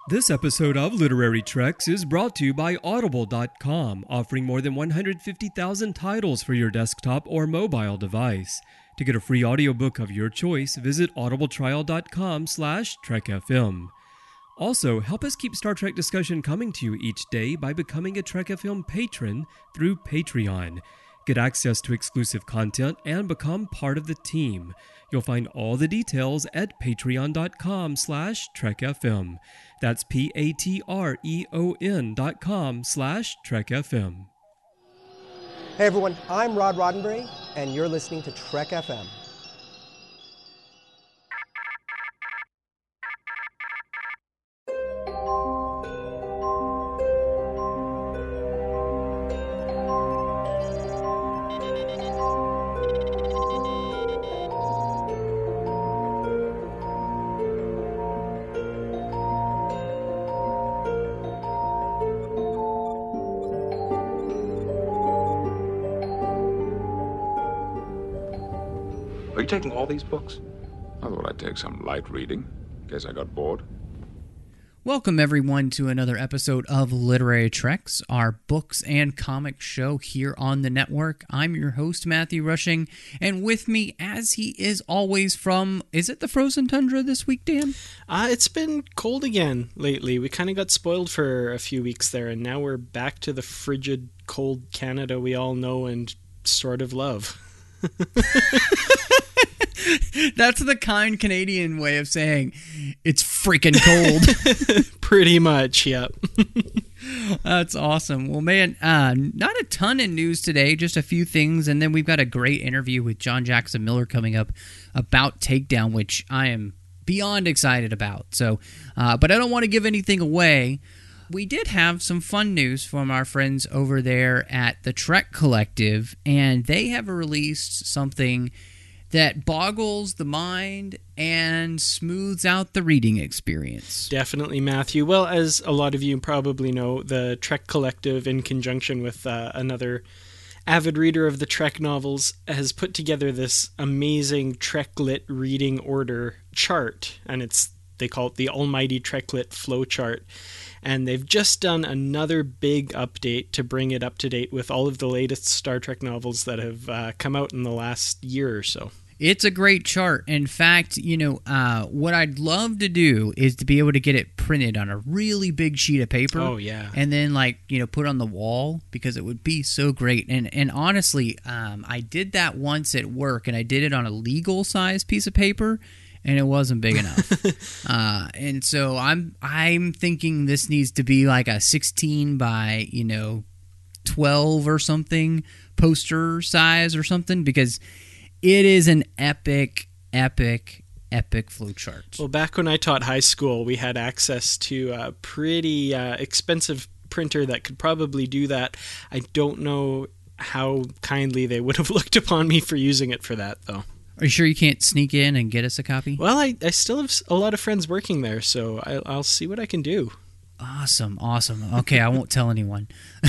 This episode of Literary Treks is brought to you by Audible.com, offering more than 150,000 titles for your desktop or mobile device. To get a free audiobook of your choice, visit audibletrial.com/TrekFM. Also, help us keep Star Trek discussion coming to you each day by becoming a Trek FM patron through Patreon. Get access to exclusive content and become part of the team. You'll find all the details at patreon.com/TrekFM. That's patreon.com/TrekFM. Hey everyone, I'm Rod Roddenberry, and you're listening to Trek FM. Are you taking all these books? I thought I'd take some light reading. Guess I got bored. Welcome, everyone, to another episode of Literary Treks, our books and comic show here on the network. I'm your host, Matthew Rushing, and with me, as he is always from, is it the frozen tundra this week, Dan? It's been cold again lately. We kind of got spoiled for a few weeks there, and now we're back to the frigid, cold Canada we all know and sort of love. That's the kind Canadian way of saying it's freaking cold. Pretty much, yep. That's awesome. Well, man, not a ton in news today, just a few things, and then we've got a great interview with John Jackson Miller coming up about Takedown, which I am beyond excited about. So, but I don't want to give anything away. We did have some fun news from our friends over there at the Trek Collective, and they have released something that boggles the mind and smooths out the reading experience. Definitely, Matthew. Well, as a lot of you probably know, the Trek Collective, in conjunction with another avid reader of the Trek novels, has put together this amazing Treklit reading order chart, and they call it the Almighty Treklit Flow Chart. And they've just done another big update to bring it up to date with all of the latest Star Trek novels that have come out in the last year or so. It's a great chart. In fact, what I'd love to do is to be able to get it printed on a really big sheet of paper. Oh, yeah. And then, put on the wall, because it would be so great. And honestly, I did that once at work, and I did it on a legal size piece of paper, and it wasn't big enough. And so I'm thinking this needs to be like a 16 by 12 or something poster size or something, because it is an epic flowchart. Well, back when I taught high school, we had access to a pretty expensive printer that could probably do that. I don't know how kindly they would have looked upon me for using it for that, though. Are you sure you can't sneak in and get us a copy? Well, I still have a lot of friends working there, so I'll see what I can do. Awesome. Okay, I won't tell anyone.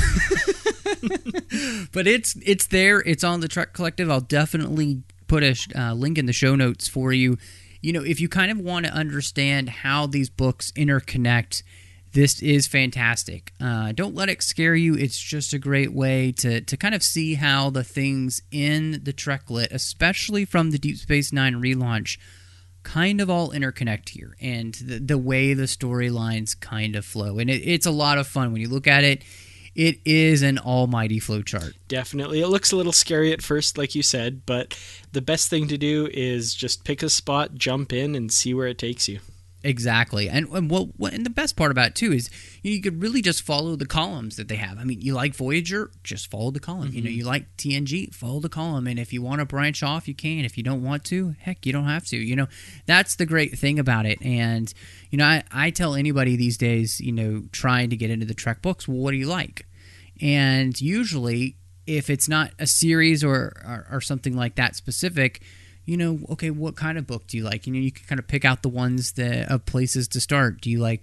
But it's there. It's on the Trek Collective. I'll definitely put a link in the show notes for you. If you kind of want to understand how these books interconnect, this is fantastic. Don't let it scare you. It's just a great way to kind of see how the things in the Treklit, especially from the Deep Space Nine relaunch, kind of all interconnect here, and the way the storylines kind of flow. And it's a lot of fun. When you look at it, it is an almighty flowchart. Definitely. It looks a little scary at first, like you said, but the best thing to do is just pick a spot, jump in, and see where it takes you. Exactly. And the best part about it, too, is you could really just follow the columns that they have. I mean, you like Voyager, just follow the column. Mm-hmm. You like TNG, follow the column. And if you want to branch off, you can. If you don't want to, heck, you don't have to. That's the great thing about it. And, I tell anybody these days, trying to get into the Trek books, well, what do you like? And usually, if it's not a series or something like that specific, okay, what kind of book do you like? You can kind of pick out the ones of places to start. Do you like,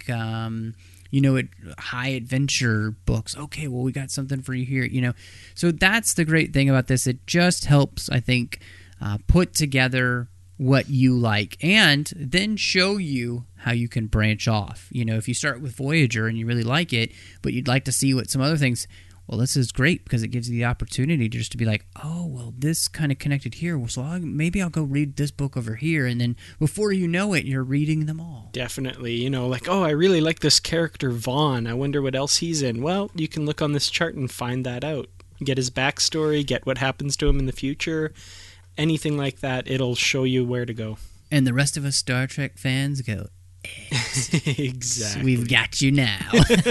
high adventure books? Okay, well, we got something for you here, So that's the great thing about this. It just helps, I think, put together what you like and then show you how you can branch off. You know, if you start with Voyager and you really like it, but you'd like to see what some other things, well, this is great because it gives you the opportunity just to be like, oh, well, this kind of connected here. So maybe I'll go read this book over here. And then before you know it, you're reading them all. Definitely. You know, like, oh, I really like this character Vaughn. I wonder what else he's in. Well, you can look on this chart and find that out. Get his backstory, get what happens to him in the future. Anything like that, it'll show you where to go. And the rest of us Star Trek fans go, exactly. We've got you now.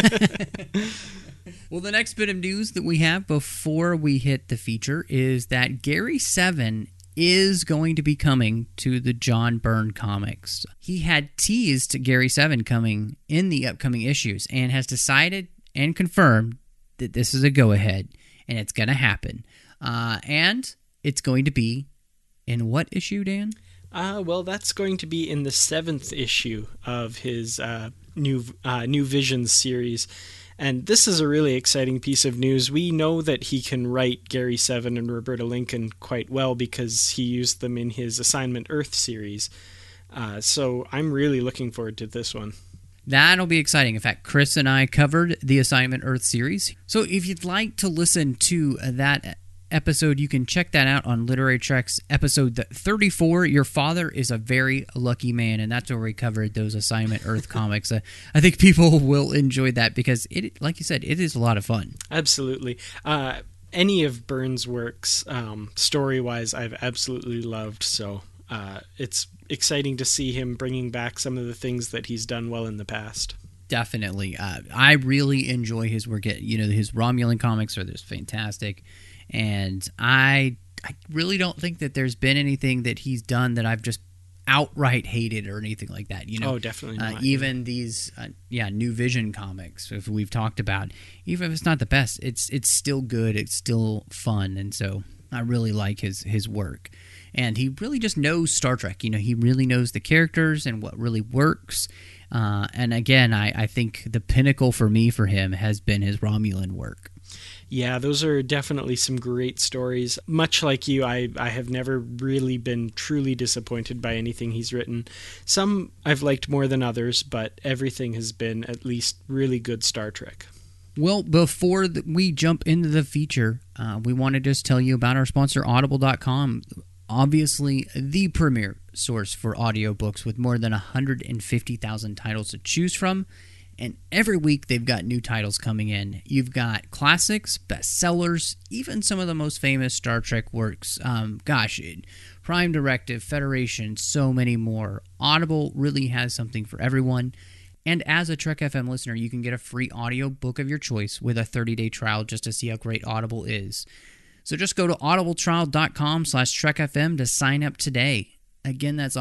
Well, the next bit of news that we have before we hit the feature is that Gary Seven is going to be coming to the John Byrne comics. He had teased Gary Seven coming in the upcoming issues and has decided and confirmed that this is a go-ahead and it's going to happen. And it's going to be in what issue, Dan? Well, that's going to be in the 7th issue of his New Visions series. And this is a really exciting piece of news. We know that he can write Gary Seven and Roberta Lincoln quite well because he used them in his Assignment Earth series. So I'm really looking forward to this one. That'll be exciting. In fact, Chris and I covered the Assignment Earth series. So if you'd like to listen to that episode, you can check that out on Literary Trek's episode 34, Your Father is a Very Lucky Man, and that's where we covered those Assignment Earth comics. I think people will enjoy that because, it, like you said, it is a lot of fun. Absolutely. Any of Byrne's works, story-wise, I've absolutely loved, so it's exciting to see him bringing back some of the things that he's done well in the past. Definitely. I really enjoy his work. His Romulan comics are just fantastic. And I really don't think that there's been anything that he's done that I've just outright hated or anything like that. Oh, definitely not. Even these, New Vision comics, if we've talked about, even if it's not the best, it's still good. It's still fun. And so I really like his work. And he really just knows Star Trek. He really knows the characters and what really works. And again, I think the pinnacle for him has been his Romulan work. Yeah, those are definitely some great stories. Much like you, I have never really been truly disappointed by anything he's written. Some I've liked more than others, but everything has been at least really good Star Trek. Well, before we jump into the feature, we want to just tell you about our sponsor, Audible.com. Obviously, the premier source for audiobooks with more than 150,000 titles to choose from. And every week they've got new titles coming in. You've got classics, bestsellers, even some of the most famous Star Trek works. Prime Directive, Federation, so many more. Audible really has something for everyone. And as a Trek FM listener, you can get a free audiobook of your choice with a 30-day trial just to see how great Audible is. So just go to audibletrial.com/TrekFM to sign up today. Again, that's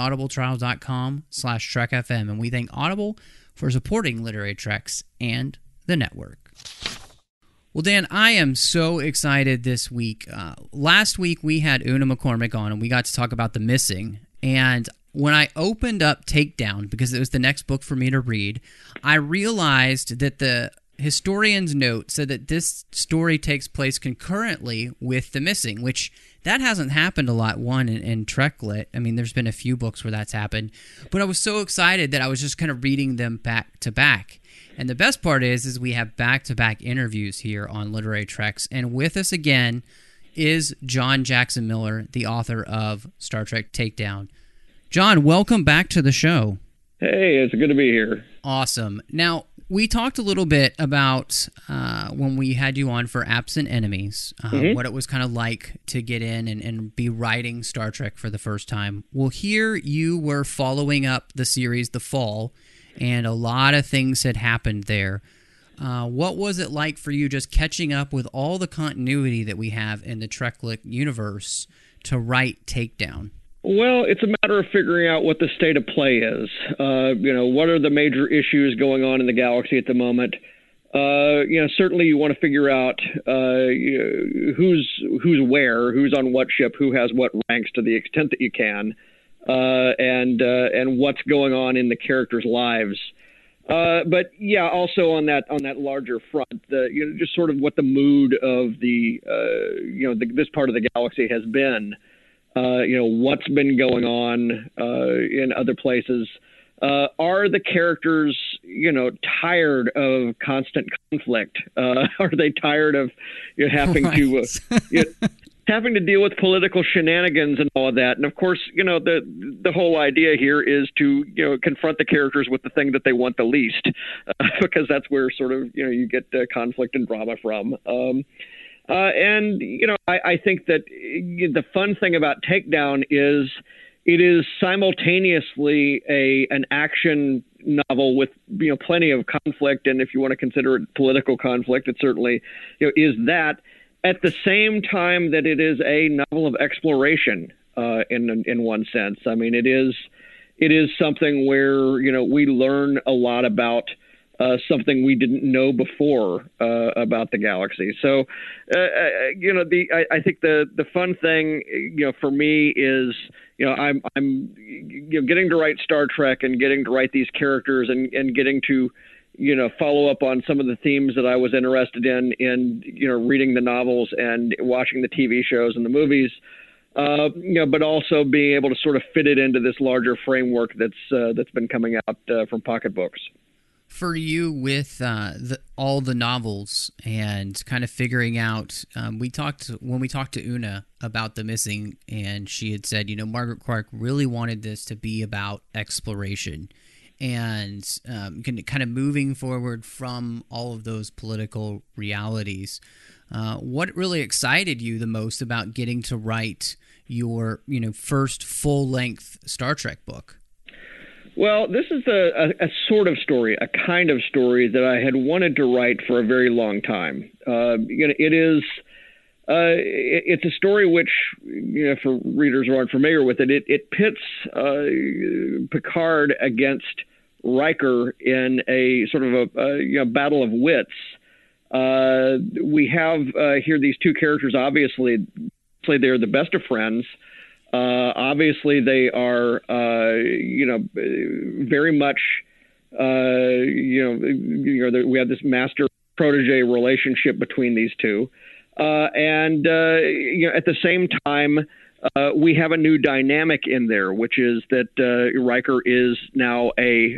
audibletrial.com/TrekFM. And we thank Audible for supporting Literary Treks and the network. Well, Dan, I am so excited this week. Last week, we had Una McCormick on, and we got to talk about The Missing. And when I opened up Takedown, because it was the next book for me to read, I realized that the historian's note said that this story takes place concurrently with The Missing, which that hasn't happened a lot, in Trek Lit. I mean, there's been a few books where that's happened. But I was so excited that I was just kind of reading them back to back. And the best part is we have back-to-back interviews here on Literary Treks. And with us again is John Jackson Miller, the author of Star Trek Takedown. John, welcome back to the show. Hey, it's good to be here. Awesome. Now, we talked a little bit about when we had you on for Absent Enemies, what it was kind of like to get in and be writing Star Trek for the first time. Well, here you were following up the series The Fall, and a lot of things had happened there. What was it like for you just catching up with all the continuity that we have in the Treklit universe to write Takedown? Well, it's a matter of figuring out what the state of play is. What are the major issues going on in the galaxy at the moment? Certainly you want to figure out who's where, who's on what ship, who has what ranks to the extent that you can, and what's going on in the characters' lives. But yeah, also on that larger front, just sort of what the mood of this part of the galaxy has been. what's been going on in other places. Are the characters, tired of constant conflict? Are they tired of having having to deal with political shenanigans and all of that? And of course, the whole idea here is to confront the characters with the thing that they want the least, because that's where sort of you get conflict and drama from. I think that the fun thing about Takedown is it is simultaneously an action novel with plenty of conflict, and if you want to consider it political conflict, it certainly is that. At the same time that it is a novel of exploration in one sense. I mean, it is something where we learn a lot about something we didn't know before about the galaxy. So, I think the fun thing, for me is, I'm getting to write Star Trek and getting to write these characters and getting to, follow up on some of the themes that I was interested in, reading the novels and watching the TV shows and the movies. But also being able to sort of fit it into this larger framework that's been coming out from Pocket Books. For you, with all the novels and kind of figuring out, when we talked to Una about The Missing, and she had said, Margaret Clark really wanted this to be about exploration and kind of moving forward from all of those political realities. What really excited you the most about getting to write your first full-length Star Trek book? Well, this is a sort of story, a kind of story that I had wanted to write for a very long time. It's a story which, for readers who aren't familiar with it, it pits Picard against Riker in a sort of a battle of wits. We have here these two characters. Obviously, they're the best of friends. Obviously, they are, very much, we have this master protege relationship between these two. And at the same time, we have a new dynamic in there, which is that Riker is now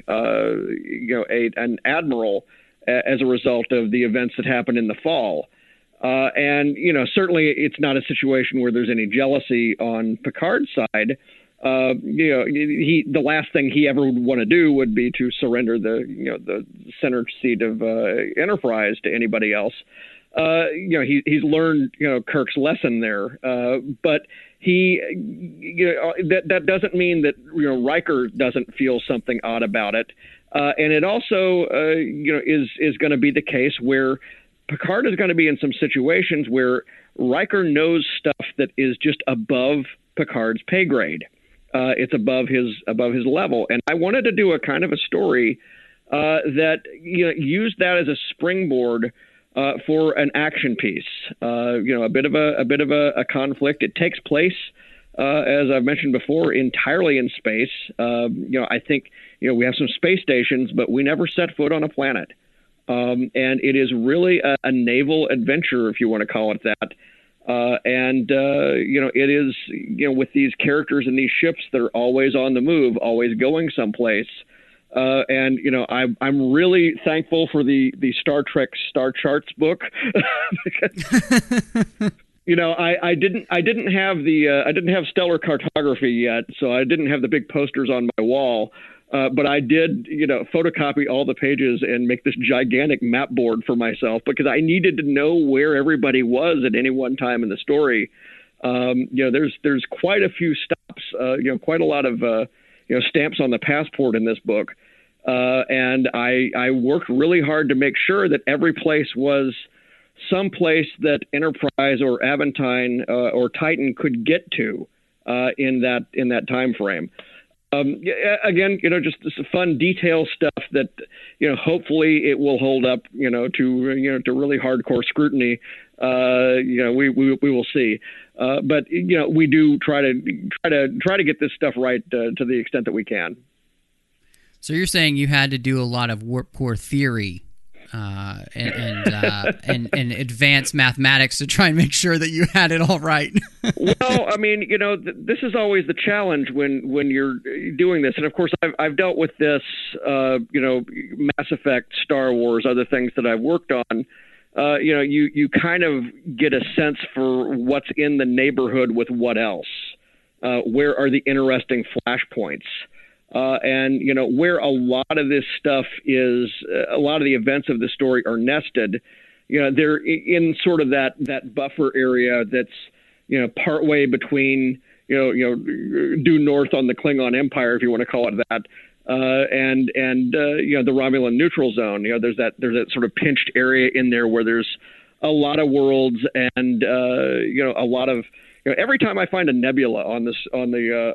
an admiral as a result of the events that happened in the fall. And certainly it's not a situation where there's any jealousy on Picard's side. The last thing he ever would want to do would be to surrender the center seat of Enterprise to anybody else. He's learned Kirk's lesson there, but that doesn't mean that Riker doesn't feel something odd about it, and it also is going to be the case where Picard is going to be in some situations where Riker knows stuff that is just above Picard's pay grade. It's above his level, and I wanted to do a kind of a story that used that as a springboard for an action piece. A bit of a conflict. It takes place, as I've mentioned before, entirely in space. I think we have some space stations, but we never set foot on a planet. And it is really a naval adventure, if you want to call it that. It is, with these characters and these ships that are always on the move, always going someplace. I'm really thankful for the Star Trek Star Charts book. I didn't have stellar cartography yet, so I didn't have the big posters on my wall. But I did, photocopy all the pages and make this gigantic map board for myself because I needed to know where everybody was at any one time in the story. There's quite a few stops, quite a lot of, stamps on the passport in this book. And I worked really hard to make sure that every place was some place that Enterprise or Aventine or Titan could get to in that time frame. Again, just this fun detail stuff that, hopefully it will hold up, to really hardcore scrutiny. We will see. But we do try to get this stuff right to the extent that we can. So you're saying you had to do a lot of warp core theory and advanced mathematics to try and make sure that you had it all right. Well, I mean, this is always the challenge when you're doing this, and of course, I've dealt with this, Mass Effect, Star Wars, other things that I've worked on. You kind of get a sense for what's in the neighborhood with what else. Where are the interesting flashpoints? And where a lot of this stuff is, a lot of the events of the story are nested. They're in sort of that buffer area that's partway between due north on the Klingon Empire, if you want to call it that, and the Romulan neutral zone. There's that sort of pinched area in there where there's a lot of worlds and a lot of. Every time I find a nebula on the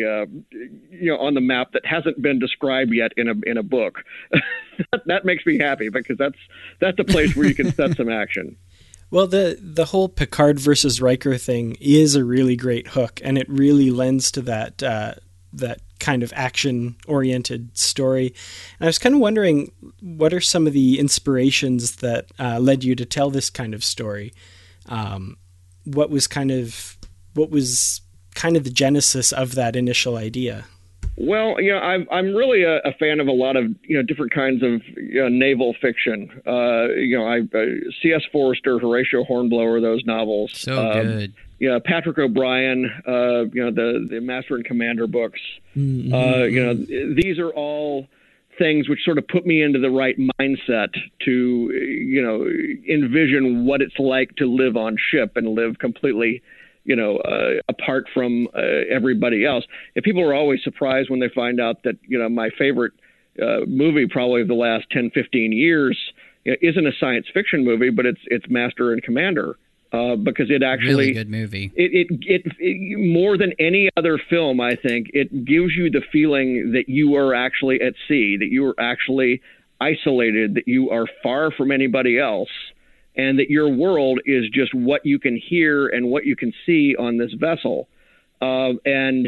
map that hasn't been described yet in a book, that makes me happy, because that's a place where you can set some action. Well, the whole Picard versus Riker thing is a really great hook, and it really lends to that kind of action-oriented story. And I was kind of wondering, what are some of the inspirations that led you to tell this kind of story? What was kind of the genesis of that initial idea? Well, I'm really a fan of a lot of different kinds of naval fiction. C.S. Forester, Horatio Hornblower, those novels. So good. Patrick O'Brien, the Master and Commander books. Mm-hmm. These are all things which sort of put me into the right mindset to envision what it's like to live on ship and live completely apart from everybody else. And people are always surprised when they find out that, my favorite movie probably of the last 10, 15 years isn't a science fiction movie, but it's Master and Commander. Because it actually really good movie. It more than any other film, I think, it gives you the feeling that you are actually at sea, that you are actually isolated, that you are far from anybody else, and that your world is just what you can hear and what you can see on this vessel. And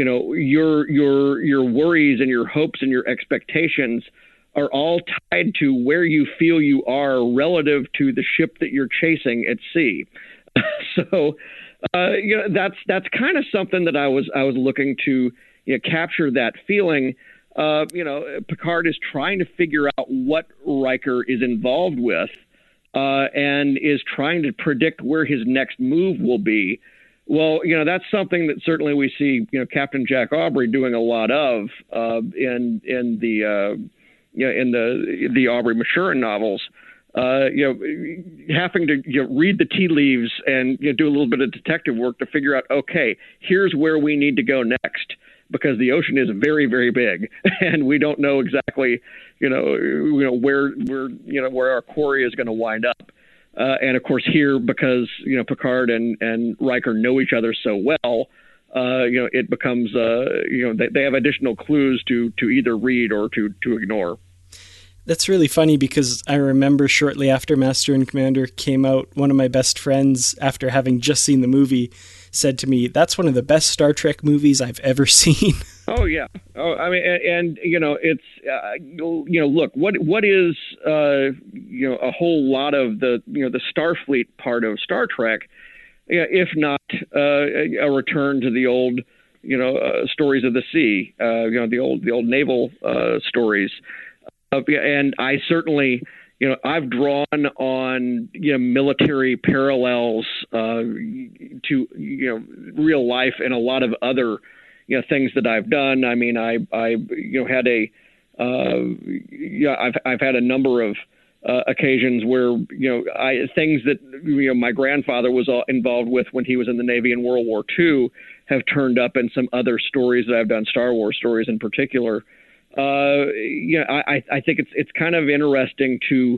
your worries and your hopes and your expectations are all tied to where you feel you are relative to the ship that you're chasing at sea. So, that's kind of something that I was looking to capture that feeling. Picard is trying to figure out what Riker is involved with, and is trying to predict where his next move will be. Well, that's something that certainly we see, Captain Jack Aubrey doing a lot of in the Aubrey Maturin novels. Having to read the tea leaves and do a little bit of detective work to figure out, okay, here's where we need to go next, because the ocean is very, very big, and we don't know exactly, where our quarry is going to wind up. And of course, here, because Picard and Riker know each other so well, it becomes they have additional clues to either read or to ignore. That's really funny, because I remember shortly after Master and Commander came out, one of my best friends, after having just seen the movie, said to me, "That's one of the best Star Trek movies I've ever seen." Oh yeah. Oh, I mean, and it's look, what is a whole lot of the Starfleet part of Star Trek, if not a return to the old stories of the sea, the old naval stories. And I certainly, I've drawn on military parallels to real life and a lot of other things that I've done. I mean, I had I've had a number of occasions where things that my grandfather was involved with when he was in the Navy in World War II have turned up in some other stories that I've done, Star Wars stories in particular. I think it's kind of interesting to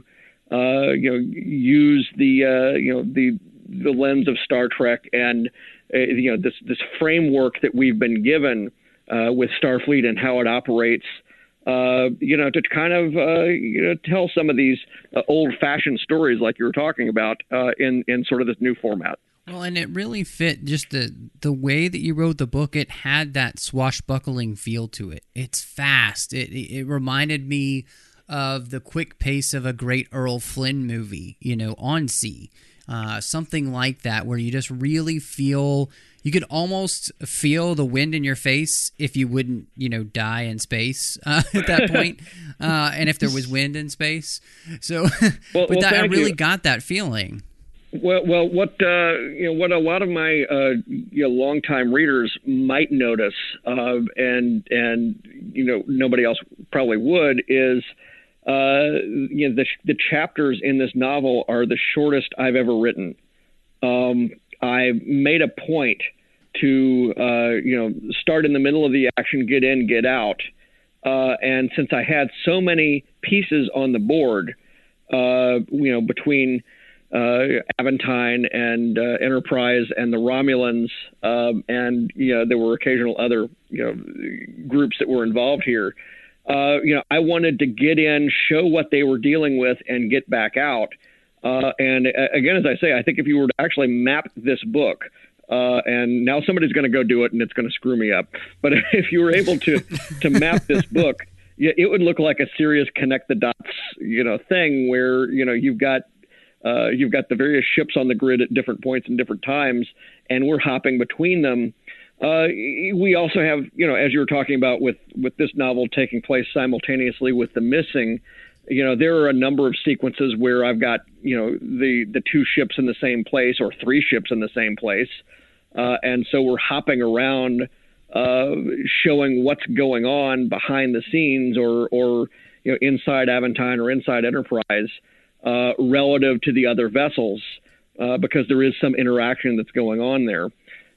use the lens of Star Trek and this framework that we've been given with Starfleet and how it operates. To kind of tell some of these old-fashioned stories like you were talking about in sort of this new format. Well, and it really fit just the way that you wrote the book. It had that swashbuckling feel to it. It's fast. It reminded me of the quick pace of a great Errol Flynn movie, On Sea. Something like that, where you just really feel, you could almost feel the wind in your face if you wouldn't, die in space at that point, and if there was wind in space. So, I really got that feeling. Well, what a lot of my longtime readers might notice, and nobody else probably would, is the chapters in this novel are the shortest I've ever written. I made a point to start in the middle of the action, get in, get out, and since I had so many pieces on the board, between Aventine and Enterprise and the Romulans, and there were occasional other groups that were involved here. I wanted to get in, show what they were dealing with, and get back out. And again, as I say, I think if you were to actually map this book, and now somebody's going to go do it, and it's going to screw me up. But if you were able to map this book, it would look like a serious connect the dots, thing where you've got the various ships on the grid at different points and different times, and we're hopping between them. We also have, as you were talking about with this novel taking place simultaneously with The Missing, there are a number of sequences where I've got, the two ships in the same place or three ships in the same place. And so we're hopping around, showing what's going on behind the scenes or inside Aventine or inside Enterprise, relative to the other vessels, because there is some interaction that's going on there.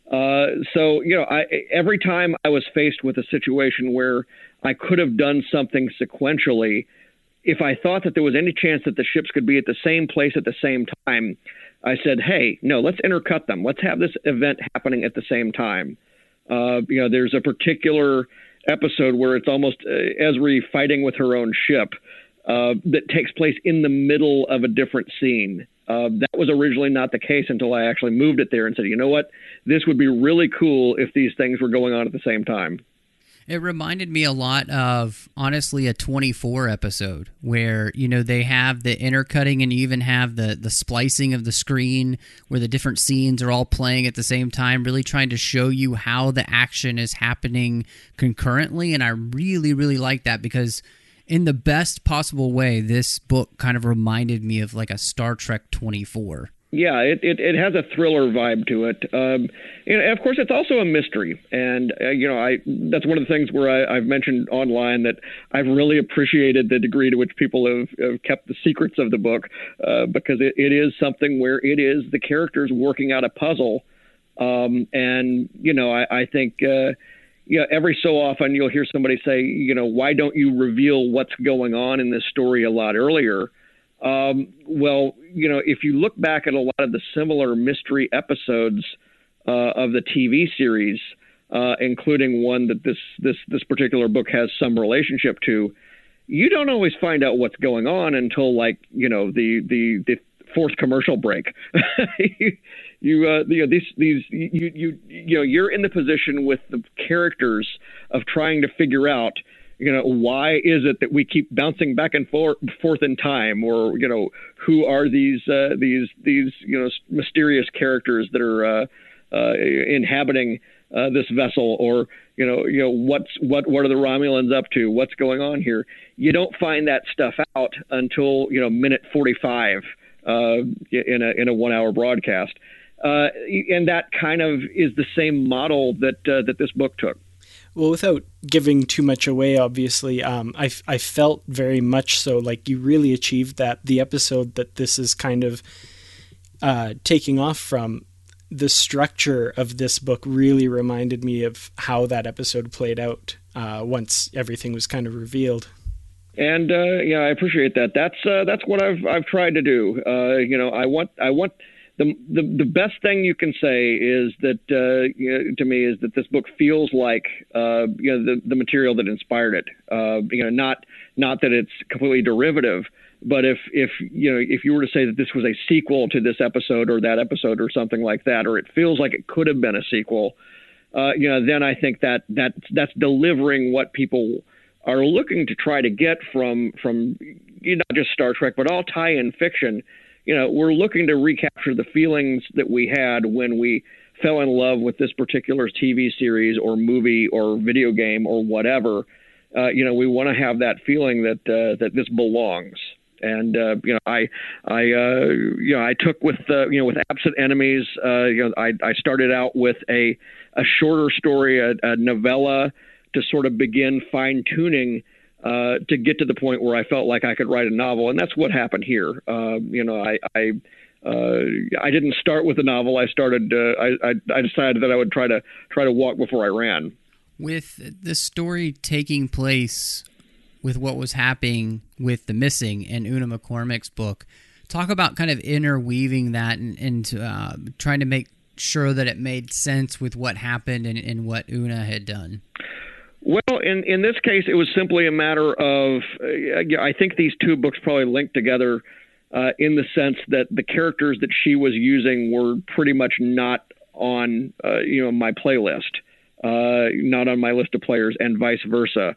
So every time I was faced with a situation where I could have done something sequentially, if I thought that there was any chance that the ships could be at the same place at the same time, I said, hey, no, let's intercut them. Let's have this event happening at the same time. There's a particular episode where it's almost Ezri fighting with her own ship, that takes place in the middle of a different scene. That was originally not the case until I actually moved it there and said, you know what, this would be really cool if these things were going on at the same time. It reminded me a lot of, honestly, a 24 episode where, they have the intercutting and you even have the splicing of the screen where the different scenes are all playing at the same time, really trying to show you how the action is happening concurrently. And I really, really like that because in the best possible way, this book kind of reminded me of like a Star Trek 24. Yeah, it has a thriller vibe to it. And of course, it's also a mystery. And, that's one of the things where I've mentioned online that I've really appreciated the degree to which people have kept the secrets of the book, because it is something where it is the characters working out a puzzle. I think every so often you'll hear somebody say, why don't you reveal what's going on in this story a lot earlier? If you look back at a lot of the similar mystery episodes of the TV series, including one that this particular book has some relationship to, you don't always find out what's going on until the fourth commercial break. You're in the position with the characters of trying to figure out, why is it that we keep bouncing back and forth in time, or who are these mysterious characters that are inhabiting this vessel, or what are the Romulans up to? What's going on here? You don't find that stuff out until minute 45 in a 1 hour broadcast, and that kind of is the same model that this book took. Well, without giving too much away, obviously, I felt very much so like you really achieved that. The episode that this is kind of taking off from, the structure of this book really reminded me of how that episode played out once everything was kind of revealed. And I appreciate that. That's what I've tried to do. I want. The best thing you can say is that to me is that this book feels like the material that inspired it. Not that it's completely derivative, but if you were to say that this was a sequel to this episode or that episode or something like that, or it feels like it could have been a sequel, then I think that's delivering what people are looking to try to get from not just Star Trek, but all tie-in fiction. We're looking to recapture the feelings that we had when we fell in love with this particular TV series or movie or video game or whatever. We want to have that feeling that this belongs. And I took with Absent Enemies. I started out with a shorter story, a novella, to sort of begin fine tuning to get to the point where I felt like I could write a novel, and that's what happened here. I didn't start with a novel. I started. I decided that I would try to walk before I ran. With the story taking place with what was happening with The Missing in Una McCormack's book, talk about kind of interweaving that and trying to make sure that it made sense with what happened and what Una had done. Well, in this case, it was simply a matter of, I think these two books probably linked together in the sense that the characters that she was using were pretty much not on, my playlist, not on my list of players, and vice versa.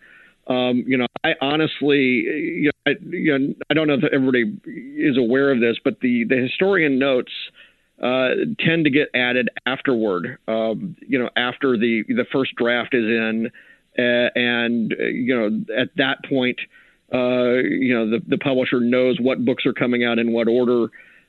I honestly, I don't know if everybody is aware of this, but the historian notes tend to get added afterward, after the first draft is in. And at that point, the publisher knows what books are coming out in what order,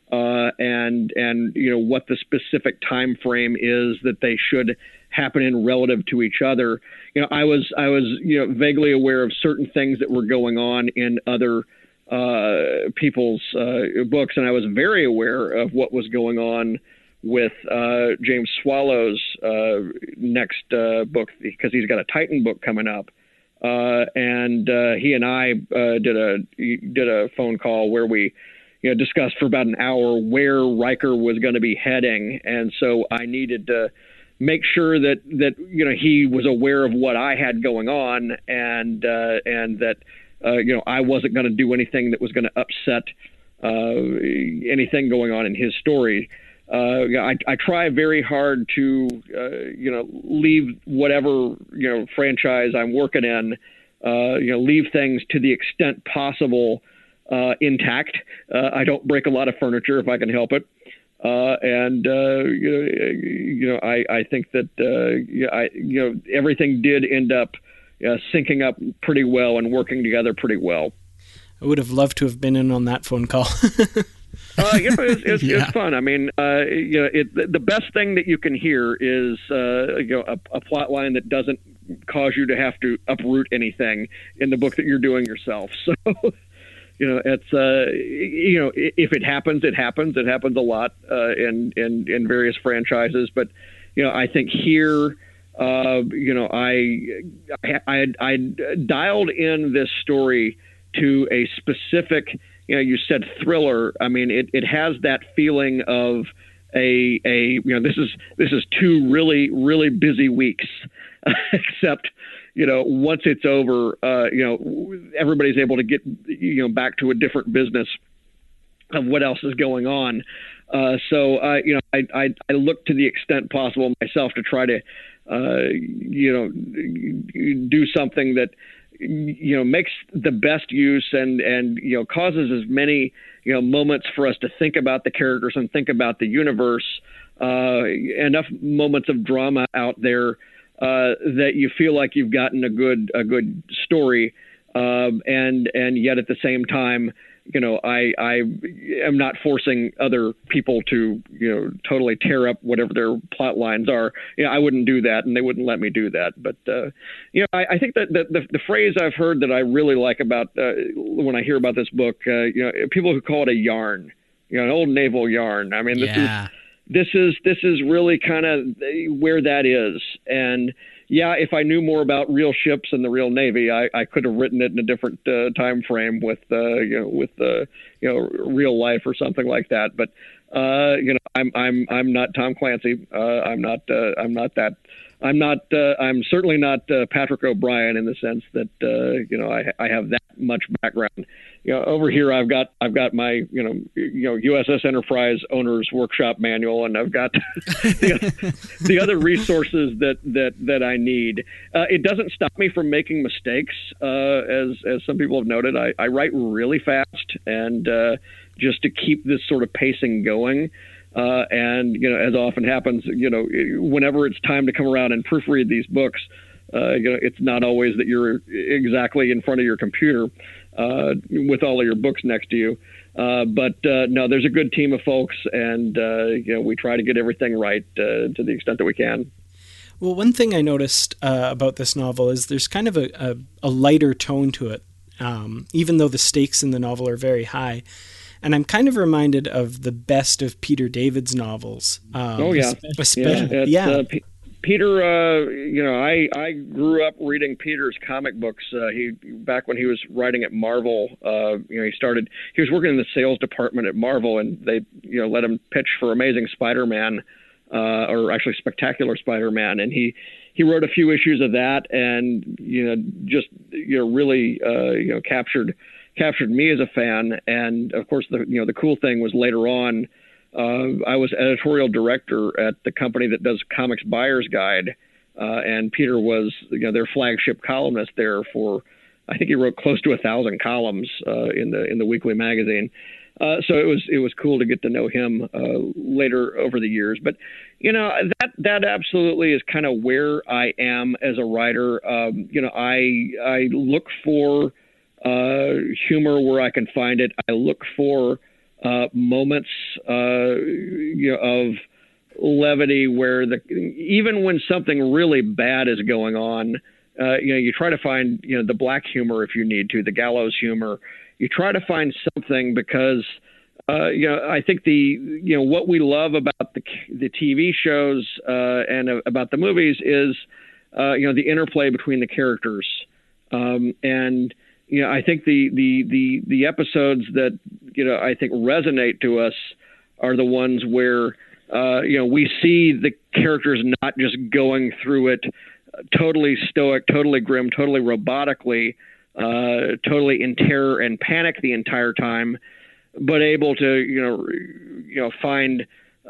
and what the specific time frame is that they should happen in relative to each other. I was vaguely aware of certain things that were going on in other people's books, and I was very aware of what was going on with James Swallow's next book, because he's got a Titan book coming up, and he and I did a phone call where we discussed for about an hour where Riker was going to be heading, and so I needed to make sure that he was aware of what I had going on, and that I wasn't going to do anything that was going to upset anything going on in his story. I try very hard to, leave whatever, franchise I'm working in, leave things to the extent possible intact. I don't break a lot of furniture if I can help it. I think that, everything did end up syncing up pretty well and working together pretty well. I would have loved to have been in on that phone call. It's fun. I mean, the best thing that you can hear is a plot line that doesn't cause you to have to uproot anything in the book that you're doing yourself. So, it's if it happens, it happens. It happens a lot in various franchises. But I think here, I dialed in this story to a specific. You said thriller. I mean, it has that feeling of this is two really, really busy weeks, except, once it's over, everybody's able to get, back to a different business of what else is going on. So I look to the extent possible myself to try to, do something that, makes the best use and causes as many, moments for us to think about the characters and think about the universe, enough moments of drama out there, that you feel like you've gotten a good story. And yet at the same time, I am not forcing other people to, totally tear up whatever their plot lines are. I wouldn't do that, and they wouldn't let me do that. But, I think that the phrase I've heard that I really like about when I hear about this book, people who call it a yarn, an old naval yarn. I mean, this is really kind of where that is. And yeah, if I knew more about real ships and the real Navy, I could have written it in a different time frame with real life or something like that. But I'm not Tom Clancy. I'm not that I'm certainly not Patrick O'Brien in the sense that I have that much background. Over here I've got my USS Enterprise owner's workshop manual, and I've got the other resources that I need. It doesn't stop me from making mistakes, as some people have noted. I write really fast, and just to keep this sort of pacing going. And as often happens, whenever it's time to come around and proofread these books, it's not always that you're exactly in front of your computer with all of your books next to you. But no, there's a good team of folks, and we try to get everything right to the extent that we can. Well, one thing I noticed about this novel is there's kind of a lighter tone to it, even though the stakes in the novel are very high. And I'm kind of reminded of the best of Peter David's novels. Especially. Peter, I grew up reading Peter's comic books. Back when he was writing at Marvel, he was working in the sales department at Marvel, and they, let him pitch for Amazing Spider-Man, or actually Spectacular Spider-Man. And he wrote a few issues of that, and, really, captured me as a fan. And of course, the cool thing was later on, I was editorial director at the company that does Comics Buyer's Guide, and Peter was their flagship columnist there for, I think he wrote close to 1,000 columns in the weekly magazine. So it was cool to get to know him later over the years. But that absolutely is kind of where I am as a writer. I look for humor where I can find it. I look for moments, of levity where even when something really bad is going on, you try to find, the black humor if you need to, the gallows humor. You try to find something because, I think what we love about the TV shows and about the movies is, the interplay between the characters, and I think the episodes that I think resonate to us are the ones where we see the characters not just going through it totally stoic, totally grim, totally robotically, totally in terror and panic the entire time, but able to find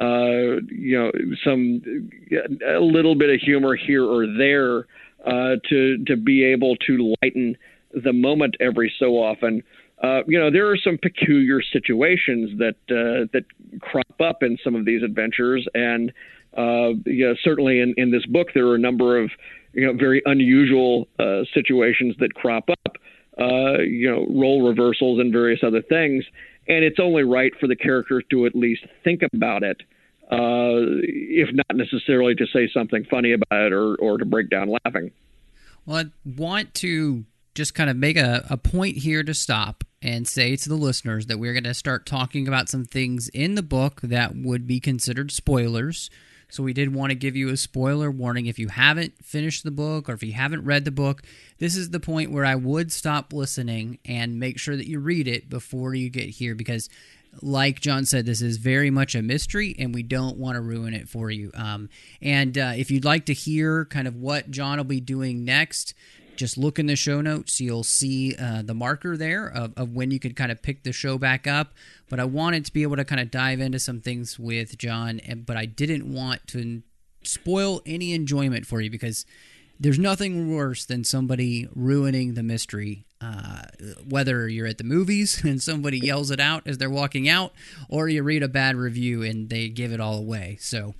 some a little bit of humor here or there to be able to lighten the moment every so often. There are some peculiar situations that crop up in some of these adventures, and certainly in this book there are a number of very unusual situations that crop up, role reversals and various other things, and it's only right for the characters to at least think about it, if not necessarily to say something funny about it or to break down laughing. Well, I want to just kind of make a point here to stop and say to the listeners that we're going to start talking about some things in the book that would be considered spoilers. So we did want to give you a spoiler warning. If you haven't finished the book or if you haven't read the book, this is the point where I would stop listening and make sure that you read it before you get here, because like John said, this is very much a mystery and we don't want to ruin it for you. And if you'd like to hear kind of what John will be doing next, just look in the show notes. You'll see the marker there of when you could kind of pick the show back up. But I wanted to be able to kind of dive into some things with John, but I didn't want to spoil any enjoyment for you, because there's nothing worse than somebody ruining the mystery, whether you're at the movies and somebody yells it out as they're walking out, or you read a bad review and they give it all away. So,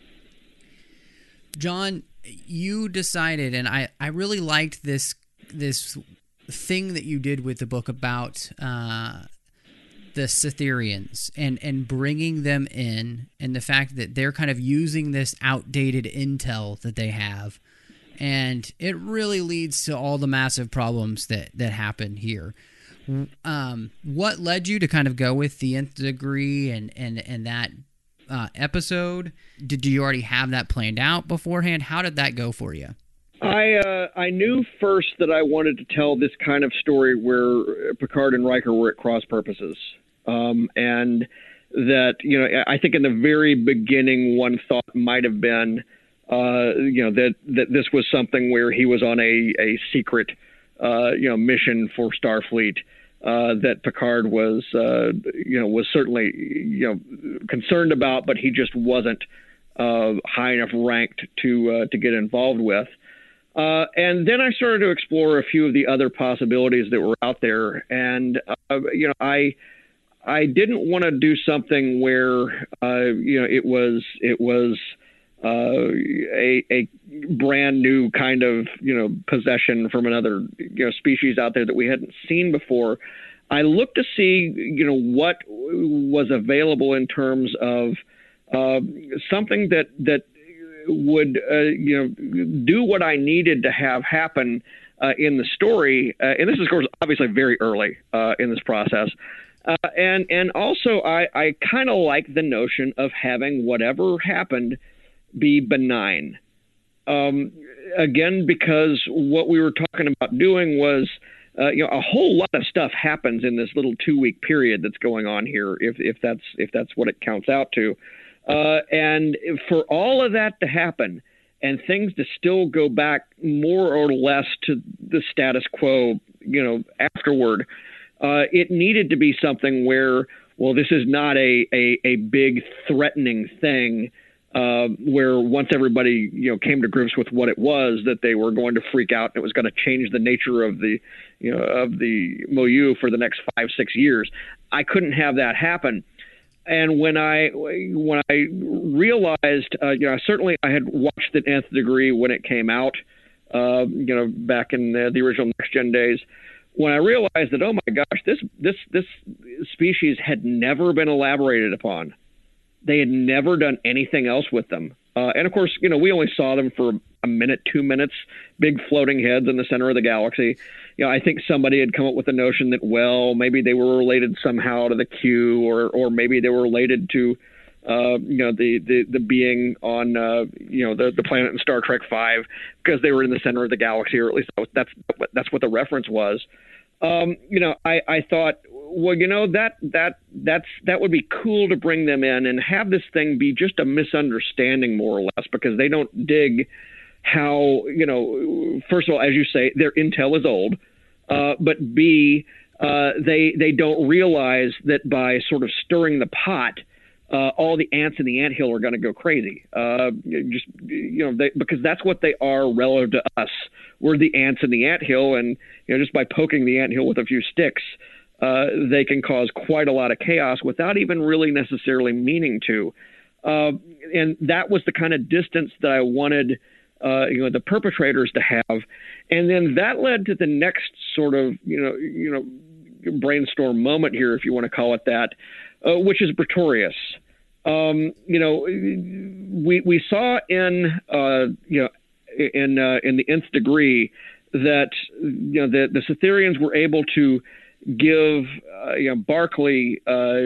John, you decided, and I really liked this thing that you did with the book about the Cytherians and bringing them in, and the fact that they're kind of using this outdated intel that they have, and it really leads to all the massive problems that happen here. What led you to kind of go with the Nth Degree and that episode? Did you already have that planned out beforehand? How did that go for you? I knew first that I wanted to tell this kind of story where Picard and Riker were at cross purposes. And that, I think in the very beginning, one thought might have been, that this was something where he was on a secret, mission for Starfleet, that Picard was certainly, concerned about, but he just wasn't high enough ranked to get involved with. And then I started to explore a few of the other possibilities that were out there. And, I didn't want to do something where, it was a brand new kind of, possession from another, species out there that we hadn't seen before. I looked to see, what was available in terms of something that would, do what I needed to have happen in the story. And this is, of course, obviously very early in this process. And also, I kind of like the notion of having whatever happened be benign. Again, because what we were talking about doing was, a whole lot of stuff happens in this little 2-week period that's going on here, if that's what it counts out to. And for all of that to happen and things to still go back more or less to the status quo, afterward, it needed to be something where, well, this is not a big threatening thing, where once everybody, came to grips with what it was, that they were going to freak out and it was going to change the nature of the, of the milieu for the next 5-6 years. I couldn't have that happen. And when I realized, certainly I had watched the Nth Degree when it came out, back in the original Next Gen days. When I realized that, oh my gosh, this species had never been elaborated upon. They had never done anything else with them. And of course, we only saw them for a minute, 2 minutes, big floating heads in the center of the galaxy. I think somebody had come up with the notion that, well, maybe they were related somehow to the Q, or maybe they were related to, the being on, the planet in Star Trek V, because they were in the center of the galaxy, or at least that's what the reference was. I thought, well, that would be cool to bring them in and have this thing be just a misunderstanding, more or less, because they don't dig how, first of all, as you say, their intel is old, but B, they don't realize that by sort of stirring the pot, all the ants in the anthill are going to go crazy. Because that's what they are relative to us. We're the ants in the anthill, and just by poking the anthill with a few sticks, they can cause quite a lot of chaos without even really necessarily meaning to. And that was the kind of distance that I wanted, the perpetrators to have. And then that led to the next sort of, brainstorm moment here, if you want to call it that, which is Pretorius. We saw in the Nth Degree that the Cytherians were able to give Barclay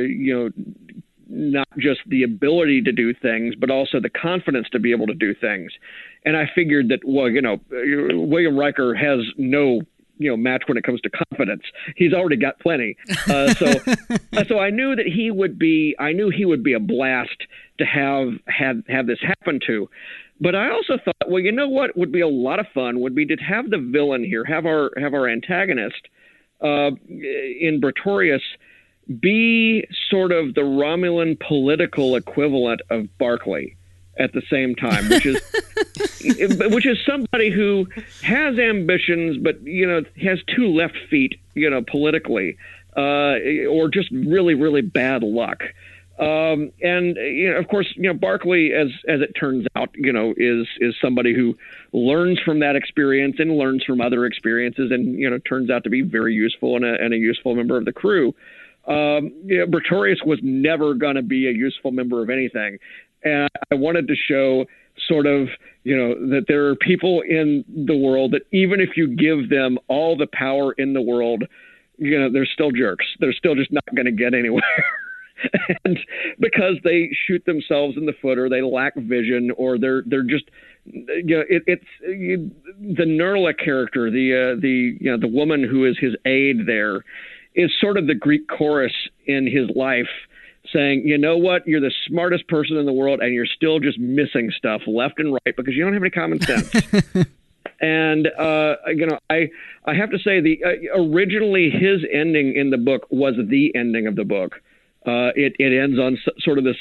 not just the ability to do things, but also the confidence to be able to do things. And I figured that, well, William Riker has no match when it comes to confidence. He's already got plenty. So I knew that he would be a blast to have this happen to. But I also thought, well, what would be a lot of fun would be to have the villain here, have our antagonist in Pretorius be sort of the Romulan political equivalent of Barclay at the same time, which is somebody who has ambitions, but has 2 left feet, politically, or just really, really bad luck. And of course, Barclay, as it turns out, is somebody who learns from that experience and learns from other experiences, and turns out to be very useful and a useful member of the crew. Pretorius was never going to be a useful member of anything. And I wanted to show sort of, that there are people in the world that even if you give them all the power in the world, they're still jerks. They're still just not going to get anywhere. And because they shoot themselves in the foot, or they lack vision, or they're just, it's the Nurla character, the woman who is his aide there, is sort of the Greek chorus in his life, saying, you know what, you're the smartest person in the world, and you're still just missing stuff left and right because you don't have any common sense. And I have to say, originally his ending in the book was the ending of the book. It ends on sort of this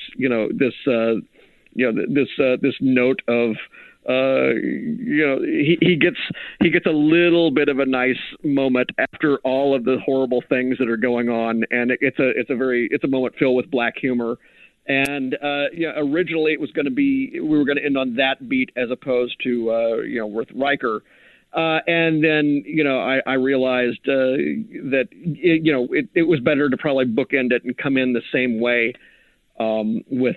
this note of he gets a little bit of a nice moment after all of the horrible things that are going on, and it's a moment filled with black humor. And originally it was going to be, we were going to end on that beat as opposed to with Riker. And then I realized that it was better to probably bookend it and come in the same way with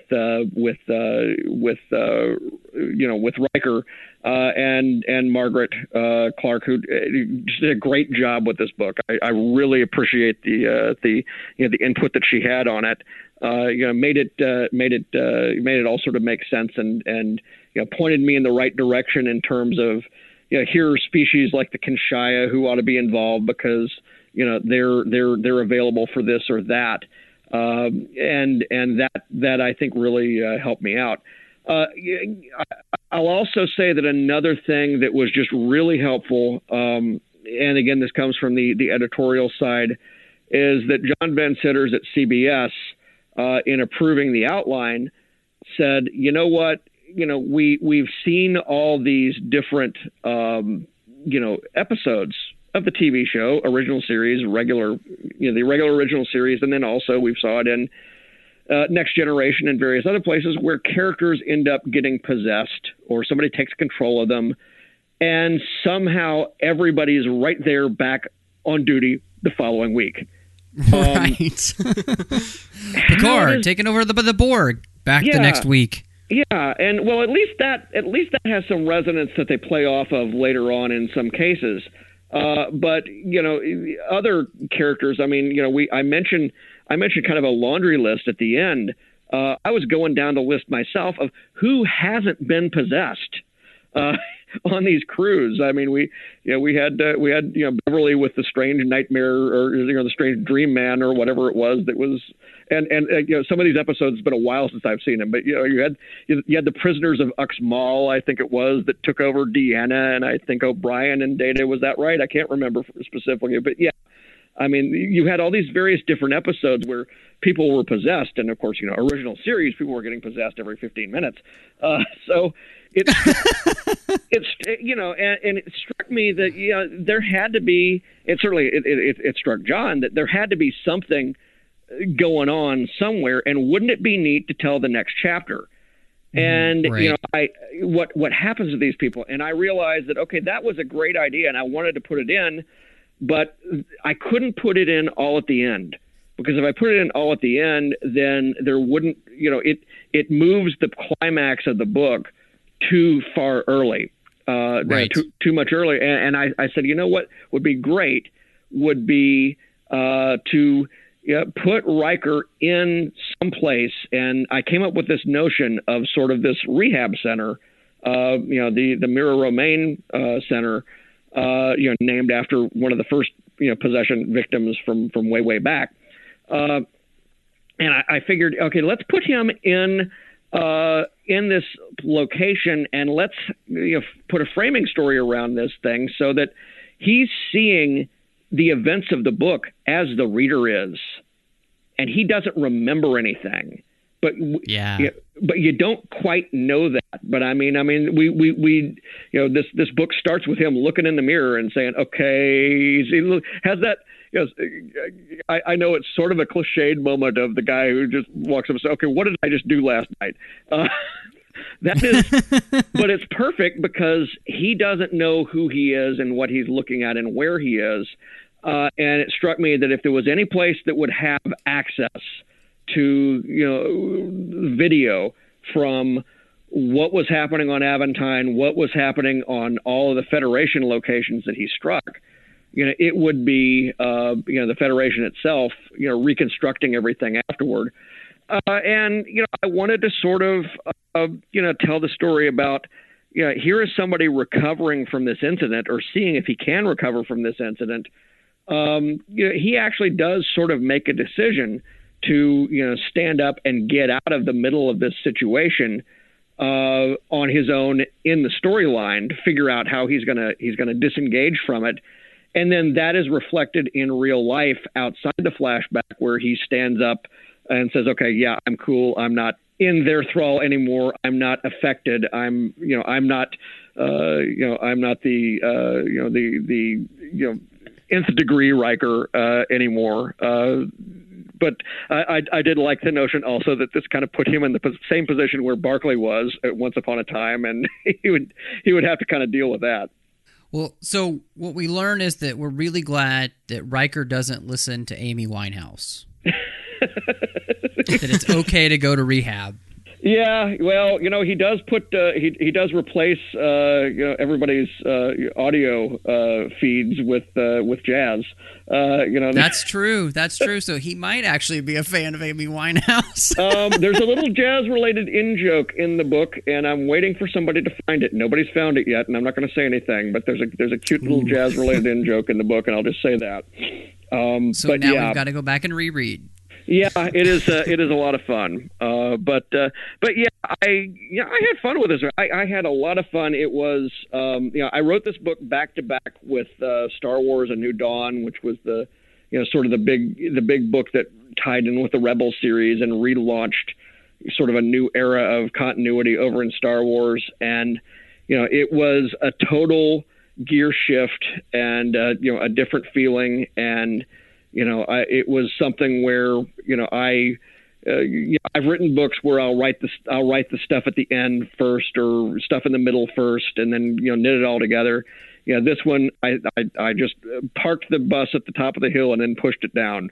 Riker and Margaret Clark, who just did a great job with this book. I really appreciate the input that she had on it. Made it all sort of make sense and pointed me in the right direction in terms of here are species like the Kinshaya who ought to be involved because they're available for this or that. And that I think really helped me out. I'll also say that another thing that was just really helpful, and again, this comes from the editorial side, is that John Van Citters at CBS, in approving the outline, said, you know what, we've seen all these different, episodes of the TV show, original series, the regular original series, and then also we've saw it in Next Generation and various other places where characters end up getting possessed or somebody takes control of them, and somehow everybody's right there back on duty the following week. Right. Picard taking over the Borg back the next week. Yeah, and well, at least that has some resonance that they play off of later on in some cases. But other characters. I mean, I mentioned kind of a laundry list at the end. I was going down the list myself of who hasn't been possessed on these crews. I mean, we had Beverly with the strange nightmare or the strange dream man or whatever it was that was. And some of these episodes, it's been a while since I've seen them, but you had the prisoners of Uxmal, I think it was, that took over Deanna, and I think O'Brien and Data. Was that right? I can't remember specifically, but yeah. I mean, you had all these various different episodes where people were possessed, and of course, original series, people were getting possessed every 15 minutes. So it's and it struck me that there had to be, and certainly it struck John that there had to be something going on somewhere, and wouldn't it be neat to tell the next chapter? And right. What happens to these people? And I realized that that was a great idea, and I wanted to put it in, but I couldn't put it in all at the end, because if I put it in all at the end, then there wouldn't, it moves the climax of the book too far early, right. too much early. And I said, what would be great would be to put Riker in some place, and I came up with this notion of sort of this rehab center, the Mira Romaine Center, named after one of the first possession victims from way back, and I figured, okay, let's put him in this location, and let's put a framing story around this thing so that he's seeing the events of the book as the reader is, and he doesn't remember anything. But but you don't quite know that. But I mean, we this book starts with him looking in the mirror and saying, okay, has that. I know it's sort of a cliched moment of the guy who just walks up and says, okay, what did I just do last night? That is, but it's perfect because he doesn't know who he is and what he's looking at and where he is. And it struck me that if there was any place that would have access to, video from what was happening on Aventine, what was happening on all of the Federation locations that he struck, it would be, the Federation itself, reconstructing everything afterward. And I wanted to sort of, tell the story about, here is somebody recovering from this incident, or seeing if he can recover from this incident. He actually does sort of make a decision to, stand up and get out of the middle of this situation on his own in the storyline to figure out how he's gonna disengage from it. And then that is reflected in real life outside the flashback, where he stands up and says, okay, yeah, I'm cool. I'm not in their thrall anymore. I'm not affected. I'm not the nth degree Riker anymore. But I did like the notion also that this kind of put him in the same position where Barclay was at once upon a time, and he would have to kind of deal with that. Well, so what we learn is that we're really glad that Riker doesn't listen to Amy Winehouse. That it's okay to go to rehab. Yeah, well, he does put he does replace everybody's audio feeds with jazz. That's true. That's true. So he might actually be a fan of Amy Winehouse. There's a little jazz related in joke in the book, and I'm waiting for somebody to find it. Nobody's found it yet, and I'm not going to say anything. But there's a cute little jazz related in joke in the book, and I'll just say that. So now we've got to go back and reread. Yeah, it is a lot of fun. But yeah, I had fun with this. I had a lot of fun. It was I wrote this book back to back with Star Wars: A New Dawn, which was the sort of the big book that tied in with the Rebels series and relaunched sort of a new era of continuity over in Star Wars. And it was a total gear shift and a different feeling. And it was something where, I've written books where I'll write the stuff at the end first or stuff in the middle first, and then, knit it all together. This one, I just parked the bus at the top of the hill and then pushed it down.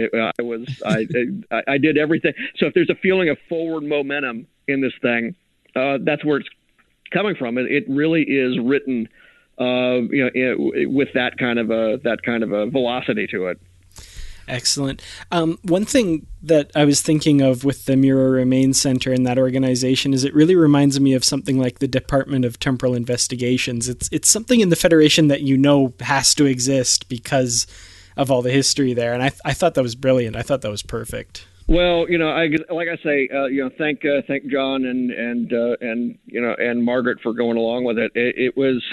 I did everything. So if there's a feeling of forward momentum in this thing, that's where it's coming from. It really is written, with that kind of a velocity to it. Excellent. One thing that I was thinking of with the Mira Remains Center and that organization is it really reminds me of something like the Department of Temporal Investigations. It's something in the Federation that has to exist because of all the history there, and I thought that was brilliant. I thought that was perfect. Well, like I say, thank John and Margaret for going along with it. It was,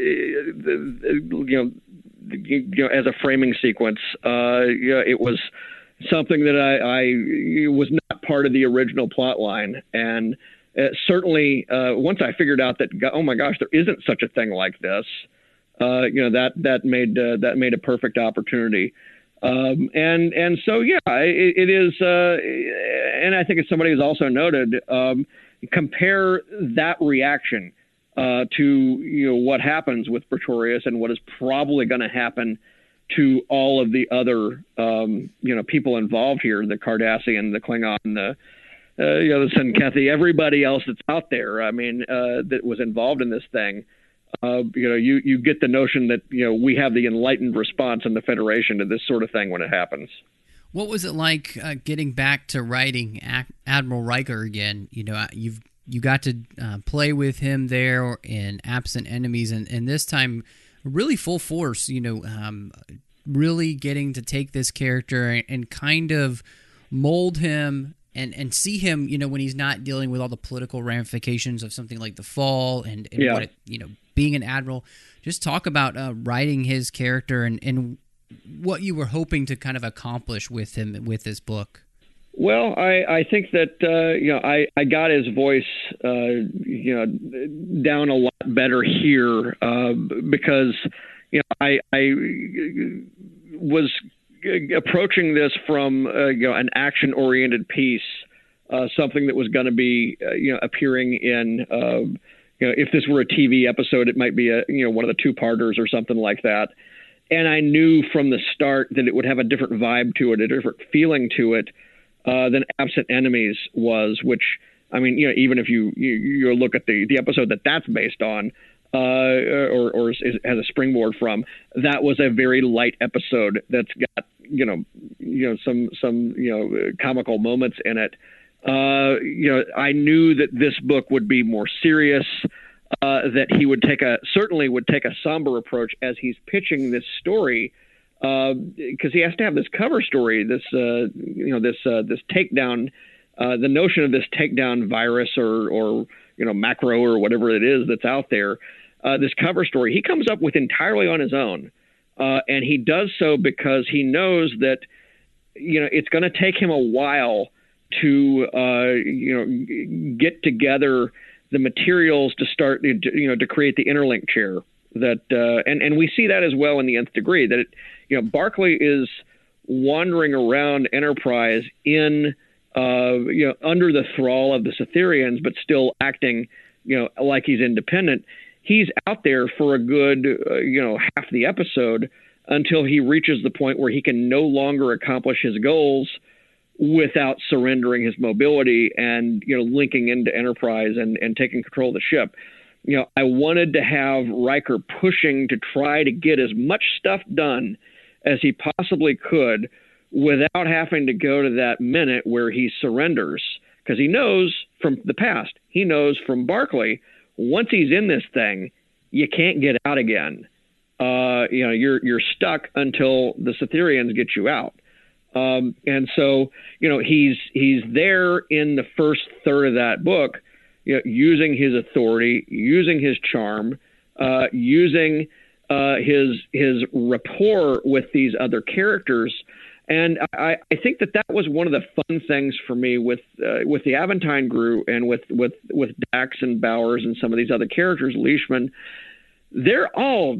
as a framing sequence, it was something that I was not part of the original plot line. And certainly once I figured out that, oh my gosh, there isn't such a thing like this, that made a perfect opportunity. And so, yeah, it is, and I think as somebody has also noted, compare that reaction to what happens with Pretorius and what is probably going to happen to all of the other people involved here, the Cardassian, the Klingon, the Tzenkethi, everybody else that's out there. I mean, that was involved in this thing. You get the notion that we have the enlightened response in the Federation to this sort of thing when it happens. What was it like getting back to writing Admiral Riker again? You got to play with him there in Absent Enemies, and this time really full force, really getting to take this character and kind of mold him and see him, when he's not dealing with all the political ramifications of something like the Fall and yeah. what being an admiral. Just talk about writing his character and what you were hoping to kind of accomplish with him with this book. Well, I think that I got his voice down a lot better here because I was approaching this from an action oriented piece, something that was going to be appearing in if this were a TV episode, it might be one of the two-parters or something like that. And I knew from the start that it would have a different vibe to it, a different feeling to it. Than Absent Enemies was, which, I mean, even if you look at the episode that's based on, or has a springboard from, that was a very light episode that's got some comical moments in it. I knew that this book would be more serious, that he would certainly take a somber approach as he's pitching this story. because he has to have this cover story, this takedown, the notion of this takedown virus or macro or whatever it is that's out there, this cover story, he comes up with entirely on his own. And he does so because he knows that, it's going to take him a while to, get together the materials to start, to create the interlink chair that, and we see that as well in the Nth Degree, that Barclay is wandering around Enterprise in, under the thrall of the Cytherians, but still acting, like he's independent. He's out there for a good, half the episode until he reaches the point where he can no longer accomplish his goals without surrendering his mobility and, linking into Enterprise and taking control of the ship. I wanted to have Riker pushing to try to get as much stuff done as he possibly could without having to go to that minute where he surrenders, because he knows from the past, he knows from Barclay, once he's in this thing, you can't get out again. You're stuck until the Cytherians get you out. And so, he's there in the first third of that book, using his authority, using his charm, using his rapport with these other characters. And I think that was one of the fun things for me with the Aventine crew and with Dax and Bowers and some of these other characters, Leishman. They're all,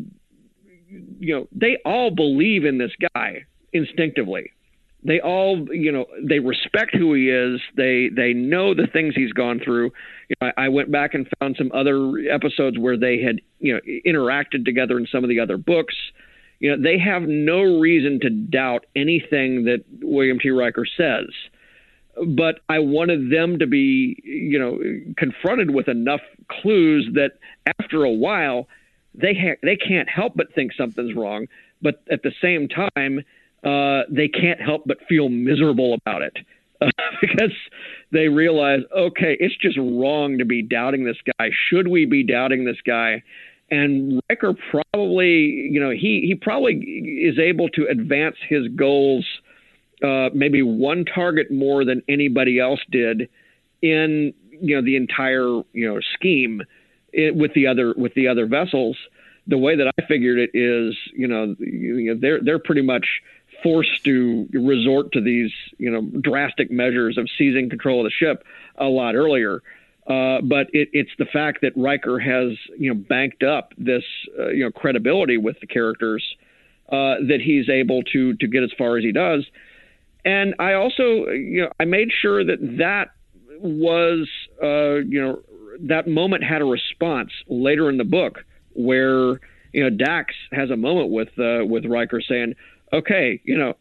they all believe in this guy instinctively. They all, they respect who he is. They know the things he's gone through. I went back and found some other episodes where they had, interacted together in some of the other books. They have no reason to doubt anything that William T. Riker says. But I wanted them to be, confronted with enough clues that after a while, they can't help but think something's wrong. But at the same time, they can't help but feel miserable about it because they realize, okay, it's just wrong to be doubting this guy. Should we be doubting this guy? And Riker probably, he probably is able to advance his goals, maybe one target more than anybody else did in, the entire, scheme with the other vessels. The way that I figured it is, they're pretty much forced to resort to these, drastic measures of seizing control of the ship a lot earlier. But it's the fact that Riker has, banked up this, credibility with the characters that he's able to get as far as he does. And I also, I made sure that was, that moment had a response later in the book where, Dax has a moment with Riker saying, okay,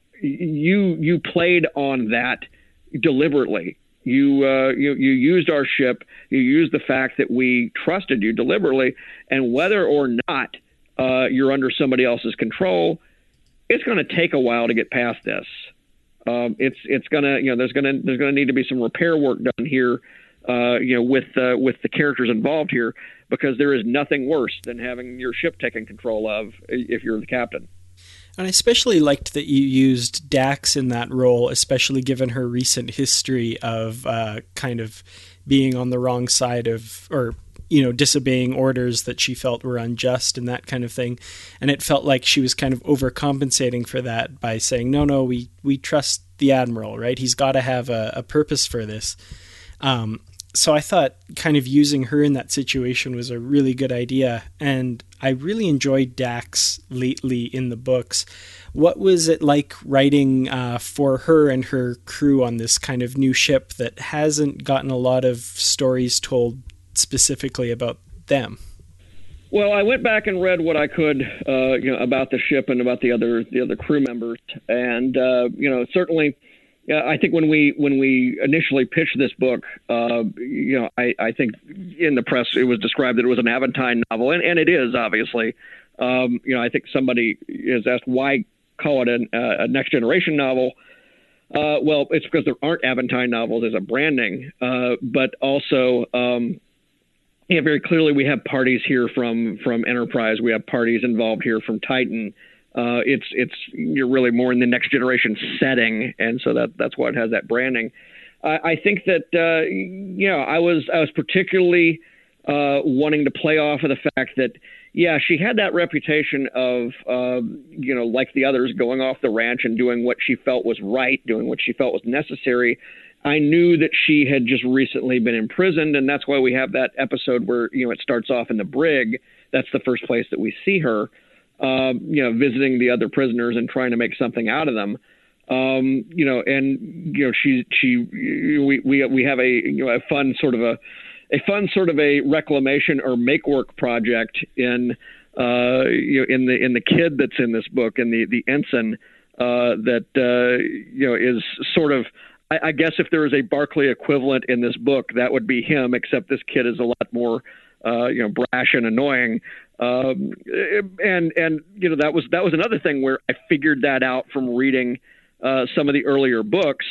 you played on that deliberately. You used our ship. You used the fact that we trusted you deliberately, and whether or not you're under somebody else's control, it's going to take a while to get past this. It's gonna there's gonna need to be some repair work done here, with the characters involved here, because there is nothing worse than having your ship taken control of if you're the captain. And I especially liked that you used Dax in that role, especially given her recent history of kind of being on the wrong side of, or, disobeying orders that she felt were unjust and that kind of thing. And it felt like she was kind of overcompensating for that by saying, no, we trust the Admiral, right? He's got to have a purpose for this. So I thought kind of using her in that situation was a really good idea. And I really enjoyed Dax lately in the books. What was it like writing for her and her crew on this kind of new ship that hasn't gotten a lot of stories told specifically about them? Well, I went back and read what I could, about the ship and about the other crew members. And, certainly, I think when we initially pitched this book, I think in the press it was described that it was an Aventine novel, and it is, obviously. I think somebody has asked why call it a Next Generation novel. Well, it's because there aren't Aventine novels as a branding, but also, very clearly we have parties here from Enterprise. We have parties involved here from Titan. You're really more in the Next Generation setting, and so that's why it has that branding. I think that I was particularly wanting to play off of the fact that she had that reputation of like the others, going off the ranch and doing what she felt was right, doing what she felt was necessary. I knew that she had just recently been imprisoned, and that's why we have that episode where it starts off in the brig. That's the first place that we see her, visiting the other prisoners and trying to make something out of them. We have a fun sort of a reclamation or make work project in the kid that's in this book, and the ensign is sort of, I guess if there is a Barclay equivalent in this book, that would be him, except this kid is a lot more brash and annoying. That was another thing where I figured that out from reading some of the earlier books,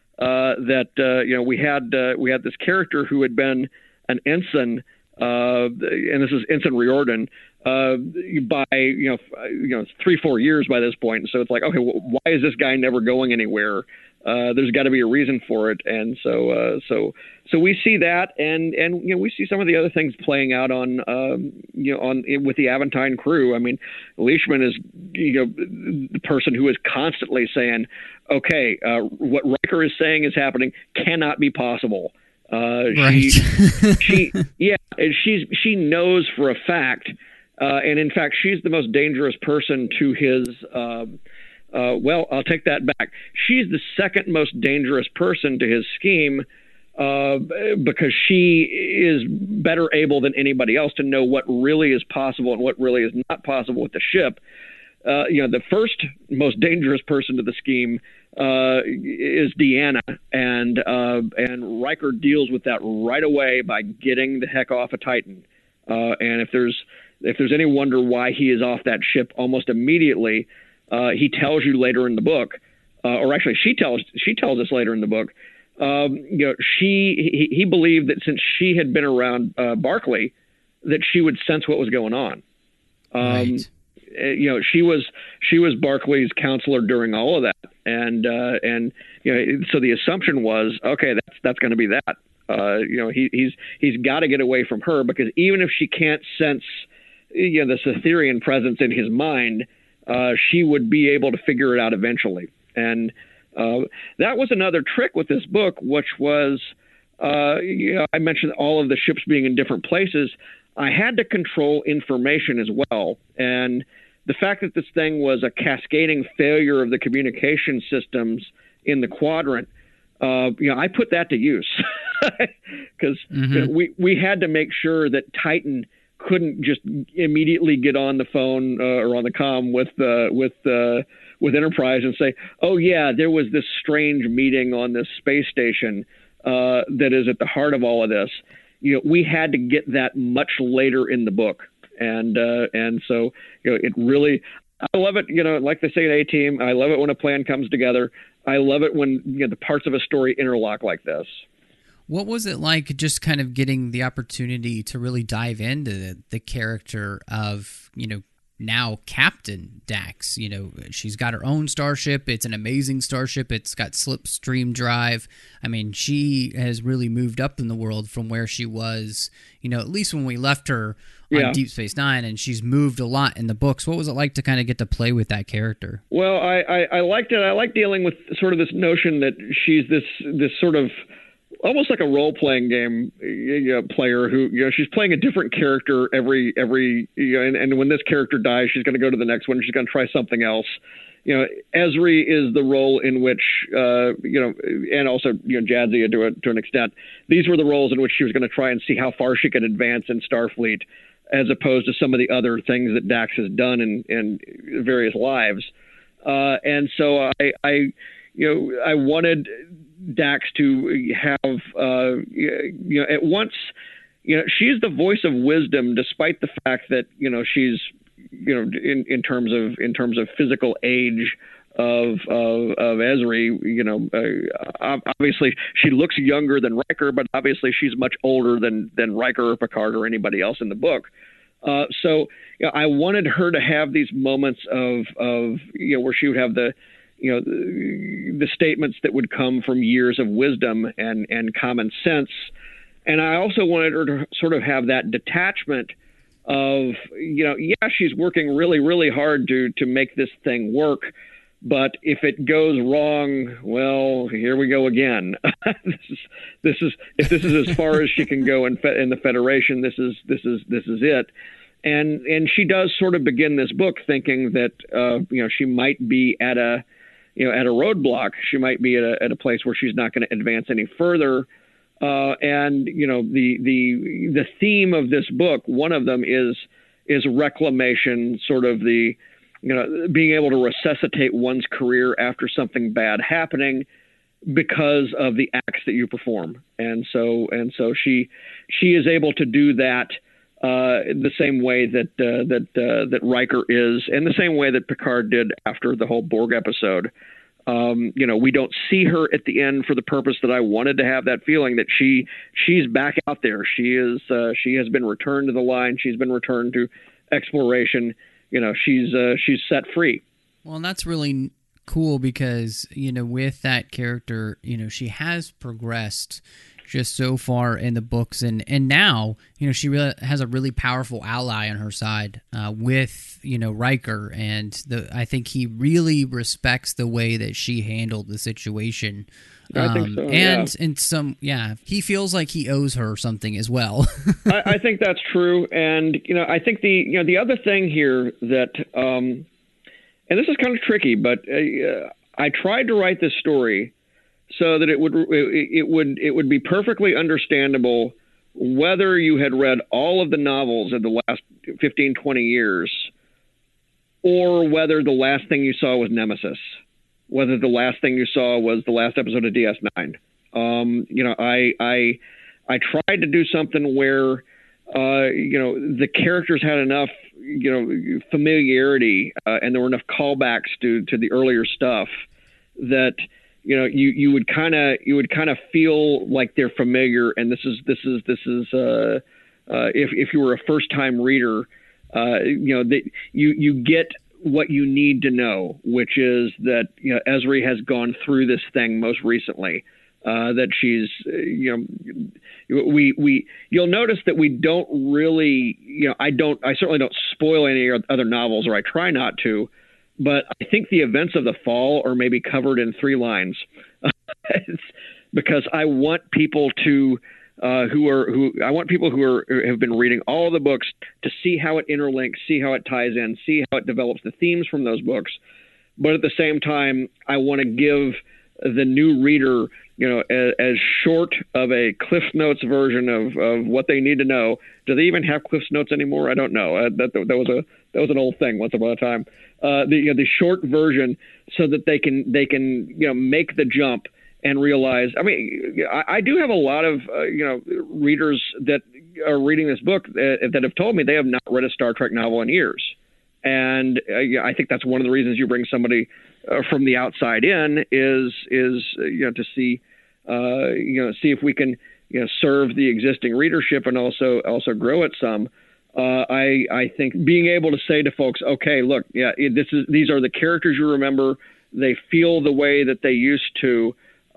we had this character who had been an ensign, and this is Ensign Riordan, by 3-4 years by this point. And so it's like, okay, why is this guy never going anywhere? There's got to be a reason for it. And so we see that, and we see some of the other things playing out on with the Aventine crew. I mean, Leishman is the person who is constantly saying, okay, what Riker is saying is happening cannot be possible. Right. she knows for a fact, and in fact, she's the most dangerous person to his. I'll take that back. She's the second most dangerous person to his scheme, because she is better able than anybody else to know what really is possible and what really is not possible with the ship. The first most dangerous person to the scheme is Deanna, and Riker deals with that right away by getting the heck off of Titan. And if there's any wonder why he is off that ship almost immediately, he tells you later in the book, or actually she tells us later in the book. He believed that since she had been around Barclay, that she would sense what was going on. Right. She was Barclay's counselor during all of that, and so the assumption was, okay, that's going to be that. He's got to get away from her, because even if she can't sense the Cytherian presence in his mind, she would be able to figure it out eventually. And that was another trick with this book, which was, I mentioned all of the ships being in different places. I had to control information as well. And the fact that this thing was a cascading failure of the communication systems in the quadrant, I put that to use, because we had to make sure that Titan couldn't just immediately get on the phone or on the comm with Enterprise and say, oh yeah, there was this strange meeting on this space station that is at the heart of all of this. We had to get that much later in the book, and so it really, I love it. Like they say in A-Team, I love it when a plan comes together. I love it when the parts of a story interlock like this. What was it like just kind of getting the opportunity to really dive into the character of, now Captain Dax? She's got her own starship. It's an amazing starship. It's got slipstream drive. I mean, she has really moved up in the world from where she was, at least when we left her on Deep Space Nine, and she's moved a lot in the books. What was it like to kind of get to play with that character? Well, I liked it. I like dealing with sort of this notion that she's this sort of almost like a role-playing game player who, she's playing a different character every and when this character dies, she's going to go to the next one. She's going to try something else. Ezri is the role in which, and also, Jadzia to an extent. These were the roles in which she was going to try and see how far she could advance in Starfleet, as opposed to some of the other things that Dax has done in various lives. And so I wanted Dax to have, at once, she's the voice of wisdom, despite the fact that, she's, in terms of physical age of Ezri, obviously she looks younger than Riker, but obviously she's much older than Riker or Picard or anybody else in the book. So I wanted her to have these moments of where she would have the statements that would come from years of wisdom and common sense. And I also wanted her to sort of have that detachment of, she's working really, really hard to make this thing work. But if it goes wrong, well, here we go again. This is as far as she can go in the Federation. This is it. And she does sort of begin this book thinking that she might be at a roadblock. She might be at a place where she's not going to advance any further. And the theme of this book, one of them is reclamation, sort of the being able to resuscitate one's career after something bad happening because of the acts that you perform. And so she is able to do that the same way that Riker is, and the same way that Picard did after the whole Borg episode. We don't see her at the end for the purpose that I wanted to have that feeling that she's back out there. She has been returned to the line. She's been returned to exploration. She's set free. Well, and that's really cool because, with that character, she has progressed just so far in the books. And now, she really has a really powerful ally on her side with, Riker. And I think he really respects the way that she handled the situation. I think so, and he feels like he owes her something as well. I think that's true. And, I think the other thing here that, and this is kind of tricky, but I tried to write this story so that it would be perfectly understandable whether you had read all of the novels of the last 15, 20 years, or whether the last thing you saw was Nemesis, whether the last thing you saw was the last episode of DS9. I tried to do something where, the characters had enough, familiarity, and there were enough callbacks to the earlier stuff that, you would kind of feel like they're familiar. And this is if you were a first time reader, that you get what you need to know, which is that Ezri has gone through this thing most recently. That she's you'll notice that we don't really I certainly don't spoil any other novels, or I try not to. But I think the events of the fall are maybe covered in 3 lines, because I want people to who have been reading all the books to see how it interlinks, see how it ties in, see how it develops the themes from those books. But at the same time, I want to give the new reader, as short of a Cliff Notes version of what they need to know. Do they even have Cliff Notes anymore? I don't know. That was an old thing once upon a time. The short version, so that they can make the jump and realize. I mean, I do have a lot of readers that are reading this book that have told me they have not read a Star Trek novel in years, and I think that's one of the reasons you bring somebody from the outside in is to see see if we can serve the existing readership and also grow it some. I think being able to say to folks, okay, look, these are the characters you remember. They feel the way that they used to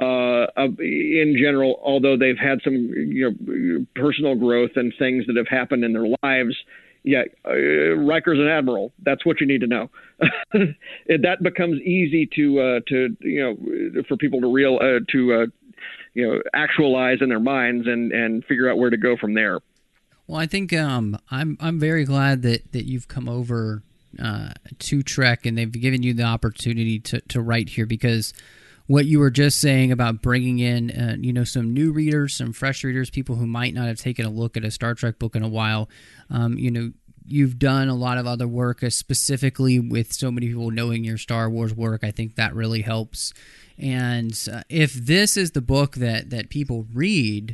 in general, although they've had some personal growth and things that have happened in their lives. Yeah, Riker's an admiral. That's what you need to know. That becomes easy to for people to actualize in their minds and figure out where to go from there. Well, I think I'm very glad that you've come over to Trek and they've given you the opportunity to write here, because what you were just saying about bringing in some new readers, some fresh readers, people who might not have taken a look at a Star Trek book in a while, you've done a lot of other work, specifically with so many people knowing your Star Wars work. I think that really helps. And if this is the book that people read,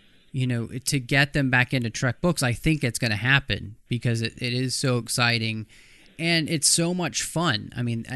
to get them back into Trek books, I think it's going to happen, because it is so exciting and it's so much fun. I mean,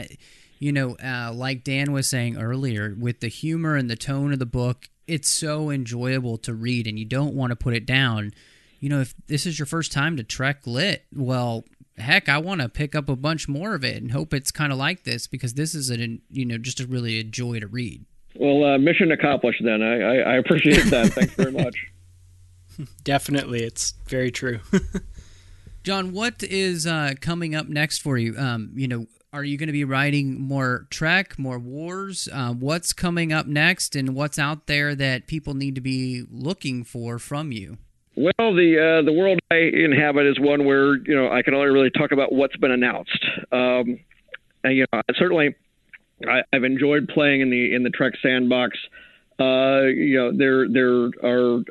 like Dan was saying earlier, with the humor and the tone of the book, it's so enjoyable to read and you don't want to put it down. if this is your first time to Trek Lit, well, heck, I want to pick up a bunch more of it and hope it's kind of like this, because this is just a really a joy to read. Well, mission accomplished then. I appreciate that. Thanks very much. Definitely. It's very true. John, what is coming up next for you? Are you going to be writing more Trek, more Wars? What's coming up next, and what's out there that people need to be looking for from you? Well, the world I inhabit is one where I can only really talk about what's been announced. And certainly I've enjoyed playing in the Trek sandbox. There are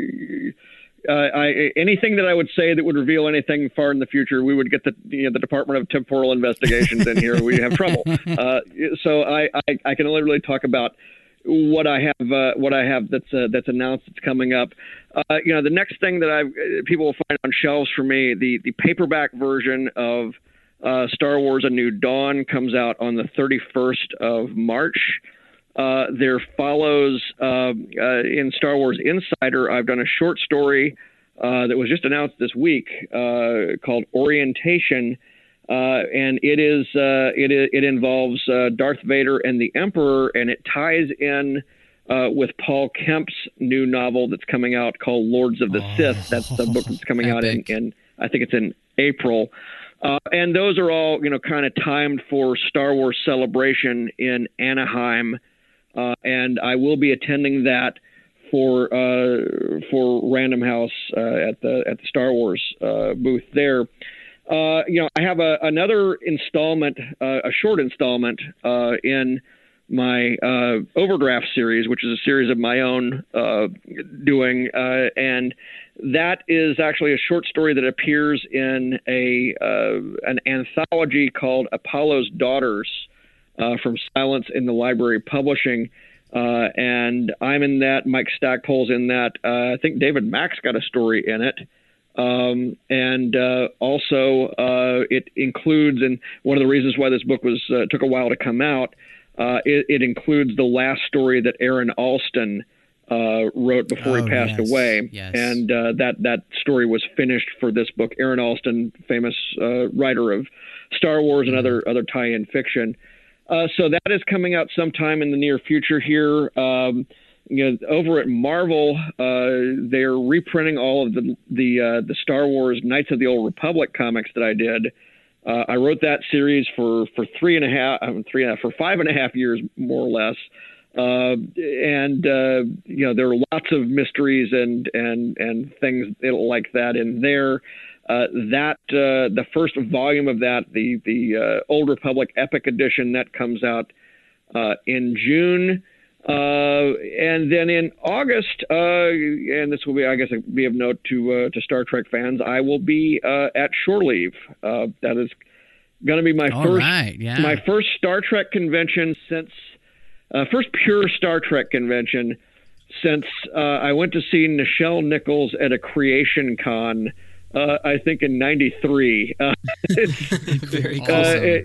anything that I would say that would reveal anything far in the future, we would get the Department of Temporal Investigations in here. We have trouble. So I can only really talk about what I have that's announced that's coming up. The next thing that people will find on shelves for me, the paperback version of Star Wars: A New Dawn comes out on the 31st of March. There follows in Star Wars Insider, I've done a short story that was just announced this week called Orientation, and it involves Darth Vader and the Emperor, and it ties in with Paul Kemp's new novel that's coming out called Lords of the Sith. That's the book that's coming out in I think it's in April. And those are all kind of timed for Star Wars Celebration in Anaheim. And I will be attending that for Random House at the Star Wars booth there. I have another installment, a short installment in my Overdraft series, which is a series of my own doing, and that is actually a short story that appears in an anthology called Apollo's Daughters. From Silence in the Library Publishing, and I'm in that. Mike Stackpole's in that. I think David Mack's got a story in it, and also it includes. And one of the reasons why this book took a while to come out, it includes the last story that Aaron Alston wrote before he passed away, and that story was finished for this book. Aaron Alston, famous writer of Star Wars and other tie-in fiction. So that is coming out sometime in the near future here. Over at Marvel, they're reprinting all of the Star Wars Knights of the Old Republic comics that I did. I wrote that series for 5.5 years, more or less. And there are lots of mysteries and things like that in there. The first volume of that, the Old Republic Epic Edition, that comes out in June, and then in August, and this will be, I guess, be of note to Star Trek fans, I will be at Shore Leave. That is going to be my first Star Trek convention first pure Star Trek convention since I went to see Nichelle Nichols at a Creation Con. I think in '93. Very awesome.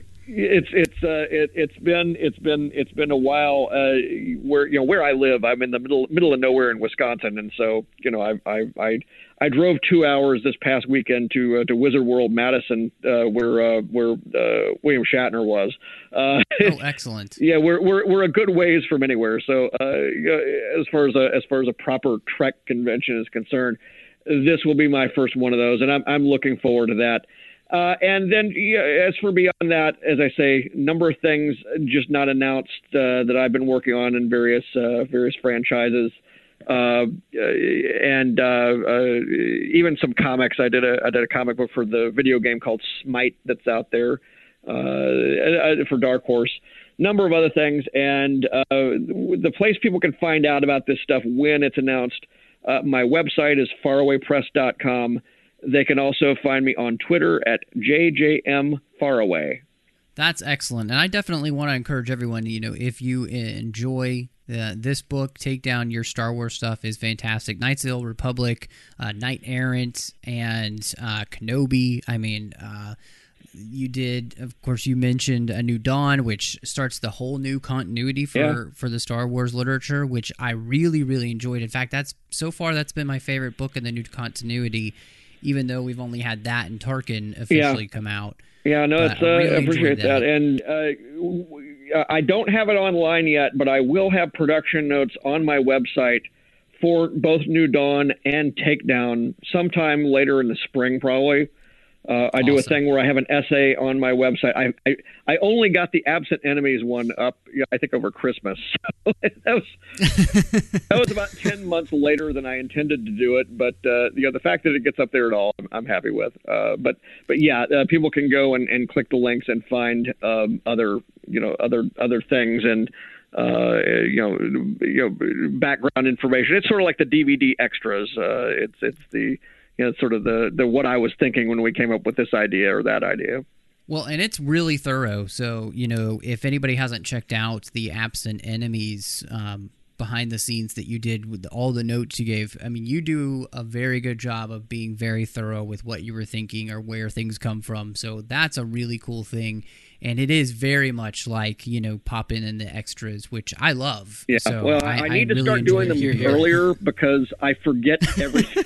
It's been a while. Where I live, I'm in the middle of nowhere in Wisconsin, and so I drove 2 hours this past weekend to Wizard World Madison, where William Shatner was. Excellent. Yeah, we're a good ways from anywhere. So as far as a proper Trek convention is concerned, this will be my first one of those, and I'm looking forward to that. And then as for beyond that, as I say, number of things just not announced that I've been working on in various franchises, and even some comics. I did a comic book for the video game called Smite that's out there for Dark Horse. Number of other things, and the place people can find out about this stuff when it's announced. My website is farawaypress.com. They can also find me on Twitter at JJMFaraway. That's excellent. And I definitely want to encourage everyone, if you enjoy this book, take down your Star Wars stuff is fantastic. Knights of the Old Republic, Knight Errant, and Kenobi. I mean, you did, of course, you mentioned A New Dawn, which starts the whole new continuity for the Star Wars literature, which I really, really enjoyed. In fact, that's been my favorite book in the new continuity, even though we've only had that and Tarkin officially come out. Yeah, no, I appreciate that. And I don't have it online yet, but I will have production notes on my website for both New Dawn and Takedown sometime later in the spring, probably. I do a thing where I have an essay on my website. I only got the Absent Enemies one up, I think, over Christmas. So that was about 10 months later than I intended to do it. But the fact that it gets up there at all, I'm happy with. But people can go and click the links and find other things and background information. It's sort of like the DVD extras. It's the sort of the what I was thinking when we came up with this idea or that idea. Well, and it's really thorough. So, if anybody hasn't checked out the Absent Enemies behind the scenes that you did with all the notes you gave, I mean, you do a very good job of being very thorough with what you were thinking or where things come from. So that's a really cool thing. And it is very much like, popping in the extras, which I love. Yeah, so well, I need to start doing them earlier because I forget everything.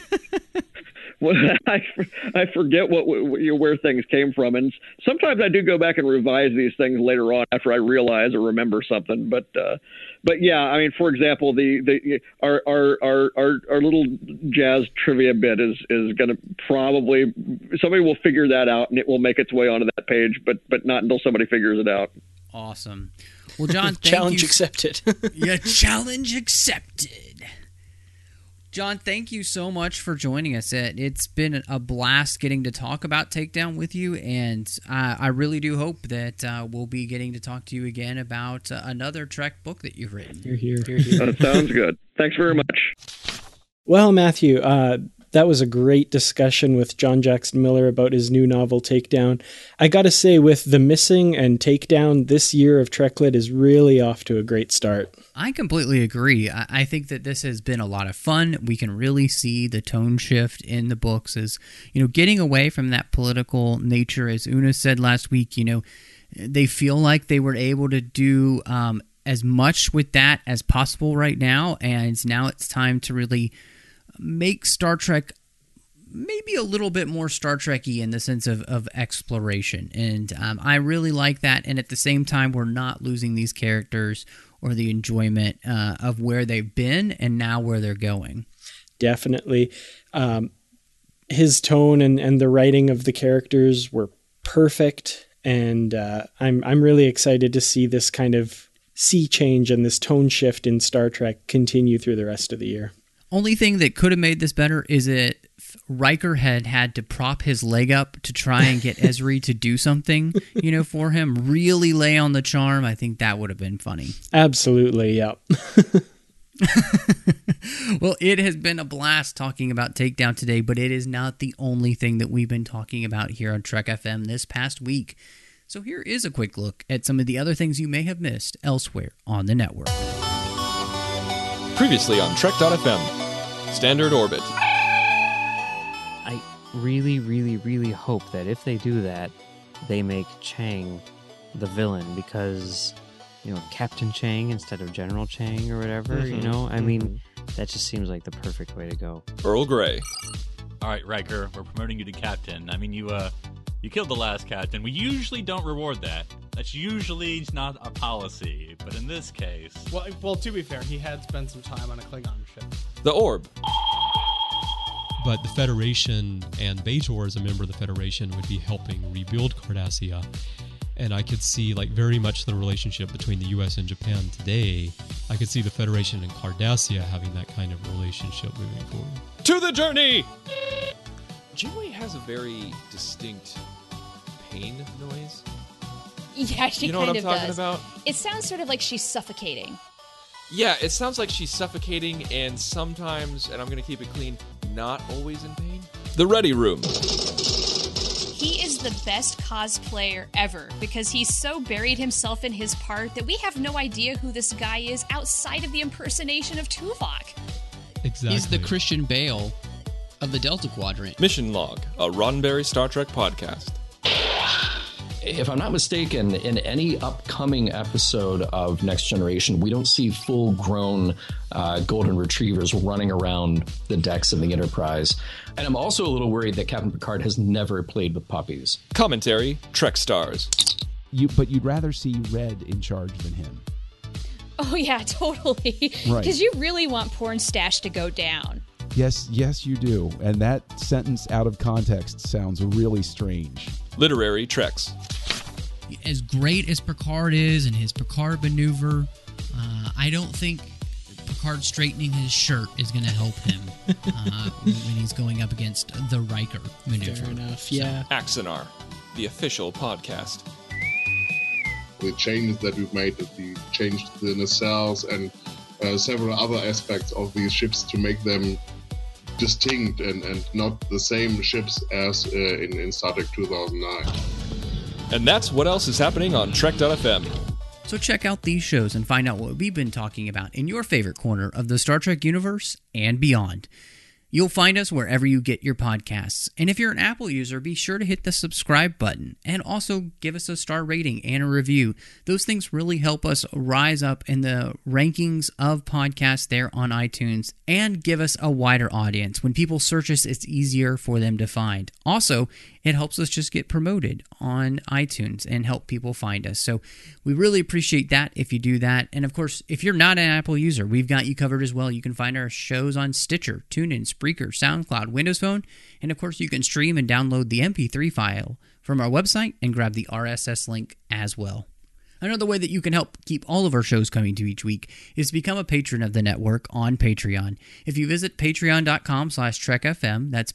I forget where things came from, and sometimes I do go back and revise these things later on after I realize or remember something. But yeah, I mean, for example, our little jazz trivia bit is going to probably somebody will figure that out, and it will make its way onto that page, but not until somebody figures it out. Awesome. Well, John, thank challenge accepted. Yeah, challenge accepted. John, thank you so much for joining us. It's been a blast getting to talk about Takedown with you, and I really do hope that we'll be getting to talk to you again about another Trek book that you've written. Here. That sounds good. Thanks very much. Well, Matthew, that was a great discussion with John Jackson Miller about his new novel, Takedown. I gotta say, with The Missing and Takedown, this year of Treklit is really off to a great start. I completely agree. I think that this has been a lot of fun. We can really see the tone shift in the books as, getting away from that political nature. As Una said last week, they feel like they were able to do as much with that as possible right now, and now it's time to really make Star Trek maybe a little bit more Star Trek-y in the sense of exploration. And I really like that. And at the same time, we're not losing these characters or the enjoyment of where they've been and now where they're going. Definitely. His tone and the writing of the characters were perfect. And I'm really excited to see this kind of sea change and this tone shift in Star Trek continue through the rest of the year. Only thing that could have made this better is that Riker had to prop his leg up to try and get Ezri to do something, for him. Really lay on the charm. I think that would have been funny. Absolutely, yep. Well, it has been a blast talking about Takedown today, but it is not the only thing that we've been talking about here on Trek FM this past week. So here is a quick look at some of the other things you may have missed elsewhere on the network. Previously on Trek.fm, Standard Orbit. I really, really, really hope that if they do that, they make Chang the villain, because, Captain Chang instead of General Chang or whatever, I mean, that just seems like the perfect way to go. Earl Grey. All right, Riker, we're promoting you to captain. I mean, you killed the last captain. We usually don't reward that. That's usually not a policy, but in this case... Well, to be fair, he had spent some time on a Klingon ship. The Orb. But the Federation and Bajor, as a member of the Federation, would be helping rebuild Cardassia. And I could see, very much the relationship between the U.S. and Japan today. I could see the Federation and Cardassia having that kind of relationship moving forward. To the journey! Janeway has a very distinct pain noise. Yeah, she you know kind what of I'm talking does. About? It sounds sort of like she's suffocating. Yeah, it sounds like she's suffocating, and sometimes, and I'm going to keep it clean, not always in pain. The Ready Room. He is the best cosplayer ever because he's so buried himself in his part that we have no idea who this guy is outside of the impersonation of Tuvok. Exactly. He's the Christian Bale of the Delta Quadrant. Mission Log, a Roddenberry Star Trek podcast. if I'm not mistaken, in any upcoming episode of Next Generation, we don't see full-grown golden retrievers running around the decks of the Enterprise. And I'm also a little worried that Captain Picard has never played with puppies. Commentary, Trek Stars. But you'd rather see Red in charge than him. Oh, yeah, totally. Right. Because you really want Porn Stash to go down. Yes, you do. And that sentence out of context sounds really strange. Literary Treks. As great as Picard is and his Picard maneuver, I don't think Picard straightening his shirt is going to help him when he's going up against the Riker maneuver. Fair enough, yeah. Axanar, the official podcast. The changes that we've made, that we changed the nacelles and several other aspects of these ships to make them distinct and not the same ships as in Star Trek 2009. And that's what else is happening on Trek.fm. So check out these shows and find out what we've been talking about in your favorite corner of the Star Trek universe and beyond. You'll find us wherever you get your podcasts. And if you're an Apple user, be sure to hit the subscribe button and also give us a star rating and a review. Those things really help us rise up in the rankings of podcasts there on iTunes and give us a wider audience. When people search us, it's easier for them to find. Also, it helps us just get promoted on iTunes and help people find us. So we really appreciate that if you do that. And of course, if you're not an Apple user, we've got you covered as well. You can find our shows on Stitcher, TuneIn, Spreaker, SoundCloud, Windows Phone. And of course, you can stream and download the MP3 file from our website and grab the RSS link as well. Another way that you can help keep all of our shows coming to you each week is to become a patron of the network on Patreon. If you visit patreon.com/TrekFM, that's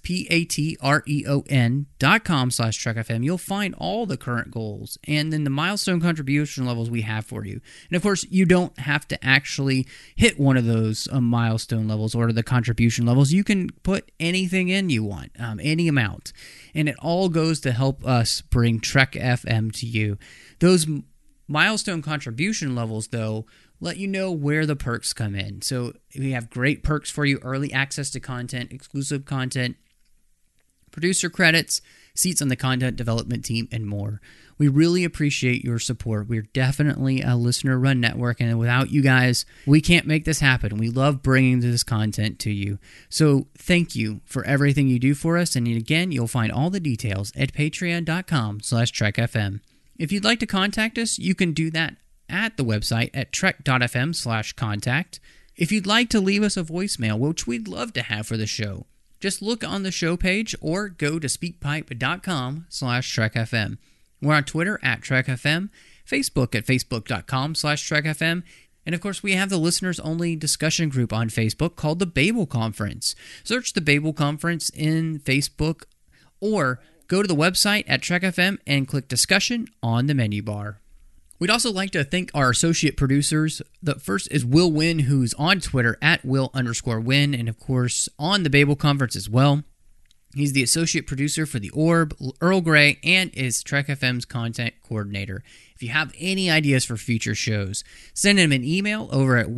patreon.com/TrekFM, you'll find all the current goals and then the milestone contribution levels we have for you. And of course, you don't have to actually hit one of those milestone levels or the contribution levels. You can put anything in you want, any amount. And it all goes to help us bring Trek FM to you. Those milestone contribution levels, though, let you know where the perks come in. So we have great perks for you: early access to content, exclusive content, producer credits, seats on the content development team, and more. We really appreciate your support. We're definitely a listener-run network, and without you guys, we can't make this happen. We love bringing this content to you. So thank you for everything you do for us, and again, you'll find all the details at patreon.com/TrekFM. If you'd like to contact us, you can do that at the website at trek.fm/contact. If you'd like to leave us a voicemail, which we'd love to have for the show, just look on the show page or go to speakpipe.com/TrekFM. We're on Twitter at TrekFM, Facebook at facebook.com/TrekFM, and of course we have the listeners-only discussion group on Facebook called the Babel Conference. Search the Babel Conference in Facebook or go to the website at Trek FM and click Discussion on the menu bar. We'd also like to thank our associate producers. The first is Will Wynn, who's on Twitter at Will_Wynn, and of course on the Babel Conference as well. He's the associate producer for The Orb, Earl Grey, and is Trek FM's content coordinator. If you have any ideas for future shows, send him an email over at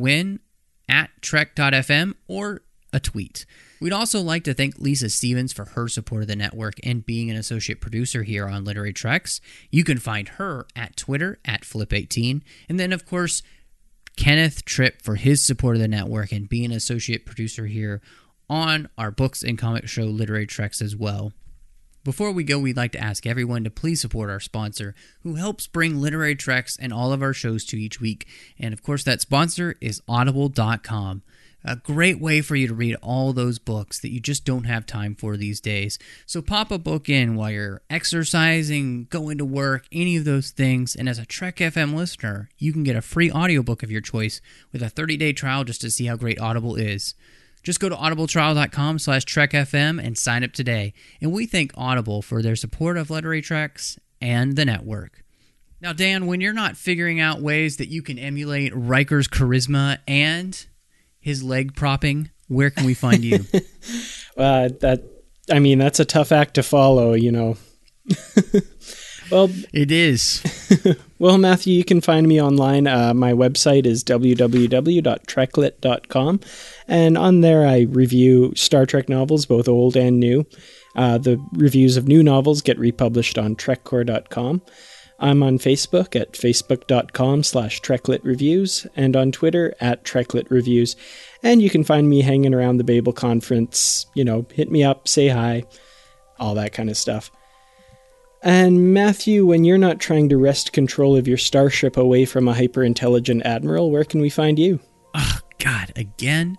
will.win@trek.fm or a tweet. We'd also like to thank Lisa Stevens for her support of the network and being an associate producer here on Literary Treks. You can find her at Twitter at Flip18. And then, of course, Kenneth Tripp for his support of the network and being an associate producer here on our books and comic show Literary Treks as well. Before we go, we'd like to ask everyone to please support our sponsor, who helps bring Literary Treks and all of our shows to each week. And of course, that sponsor is Audible.com. A great way for you to read all those books that you just don't have time for these days. So pop a book in while you're exercising, going to work, any of those things. And as a Trek FM listener, you can get a free audiobook of your choice with a 30-day trial just to see how great Audible is. Just go to audibletrial.com/TrekFM and sign up today. And we thank Audible for their support of Literary Treks and the network. Now, Dan, when you're not figuring out ways that you can emulate Riker's charisma and his leg propping, where can we find you? That's a tough act to follow, you know. Well, it is. Well, Matthew, you can find me online. My website is www.treklit.com, and on there I review Star Trek novels, both old and new. The reviews of new novels get republished on trekcore.com. I'm on Facebook at facebook.com/TrekLitReviews and on Twitter at TrekLitReviews. And you can find me hanging around the Babel conference. Hit me up, say hi, all that kind of stuff. And Matthew, when you're not trying to wrest control of your starship away from a hyper-intelligent admiral, where can we find you? Oh, God, again?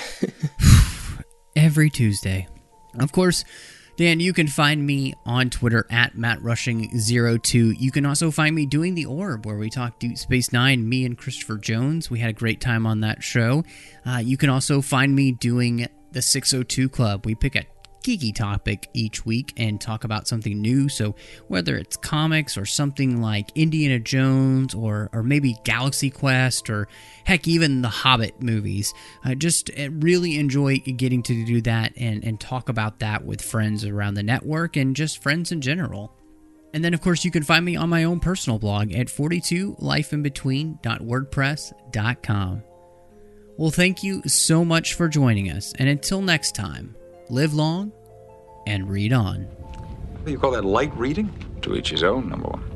Every Tuesday. Of course, Dan, you can find me on Twitter at MattRushing02. You can also find me doing The Orb, where we talk Deep Space Nine, me and Christopher Jones. We had a great time on that show. You can also find me doing the 602 Club. We pick a geeky topic each week and talk about something new. So whether it's comics or something like Indiana Jones or maybe Galaxy Quest or heck, even the Hobbit movies, I just really enjoy getting to do that and talk about that with friends around the network and just friends in general. And then, of course, you can find me on my own personal blog at 42lifeinbetween.wordpress.com. Well, thank you so much for joining us, and until next time, live long and read on. What do you call that, light reading? To each his own, number one.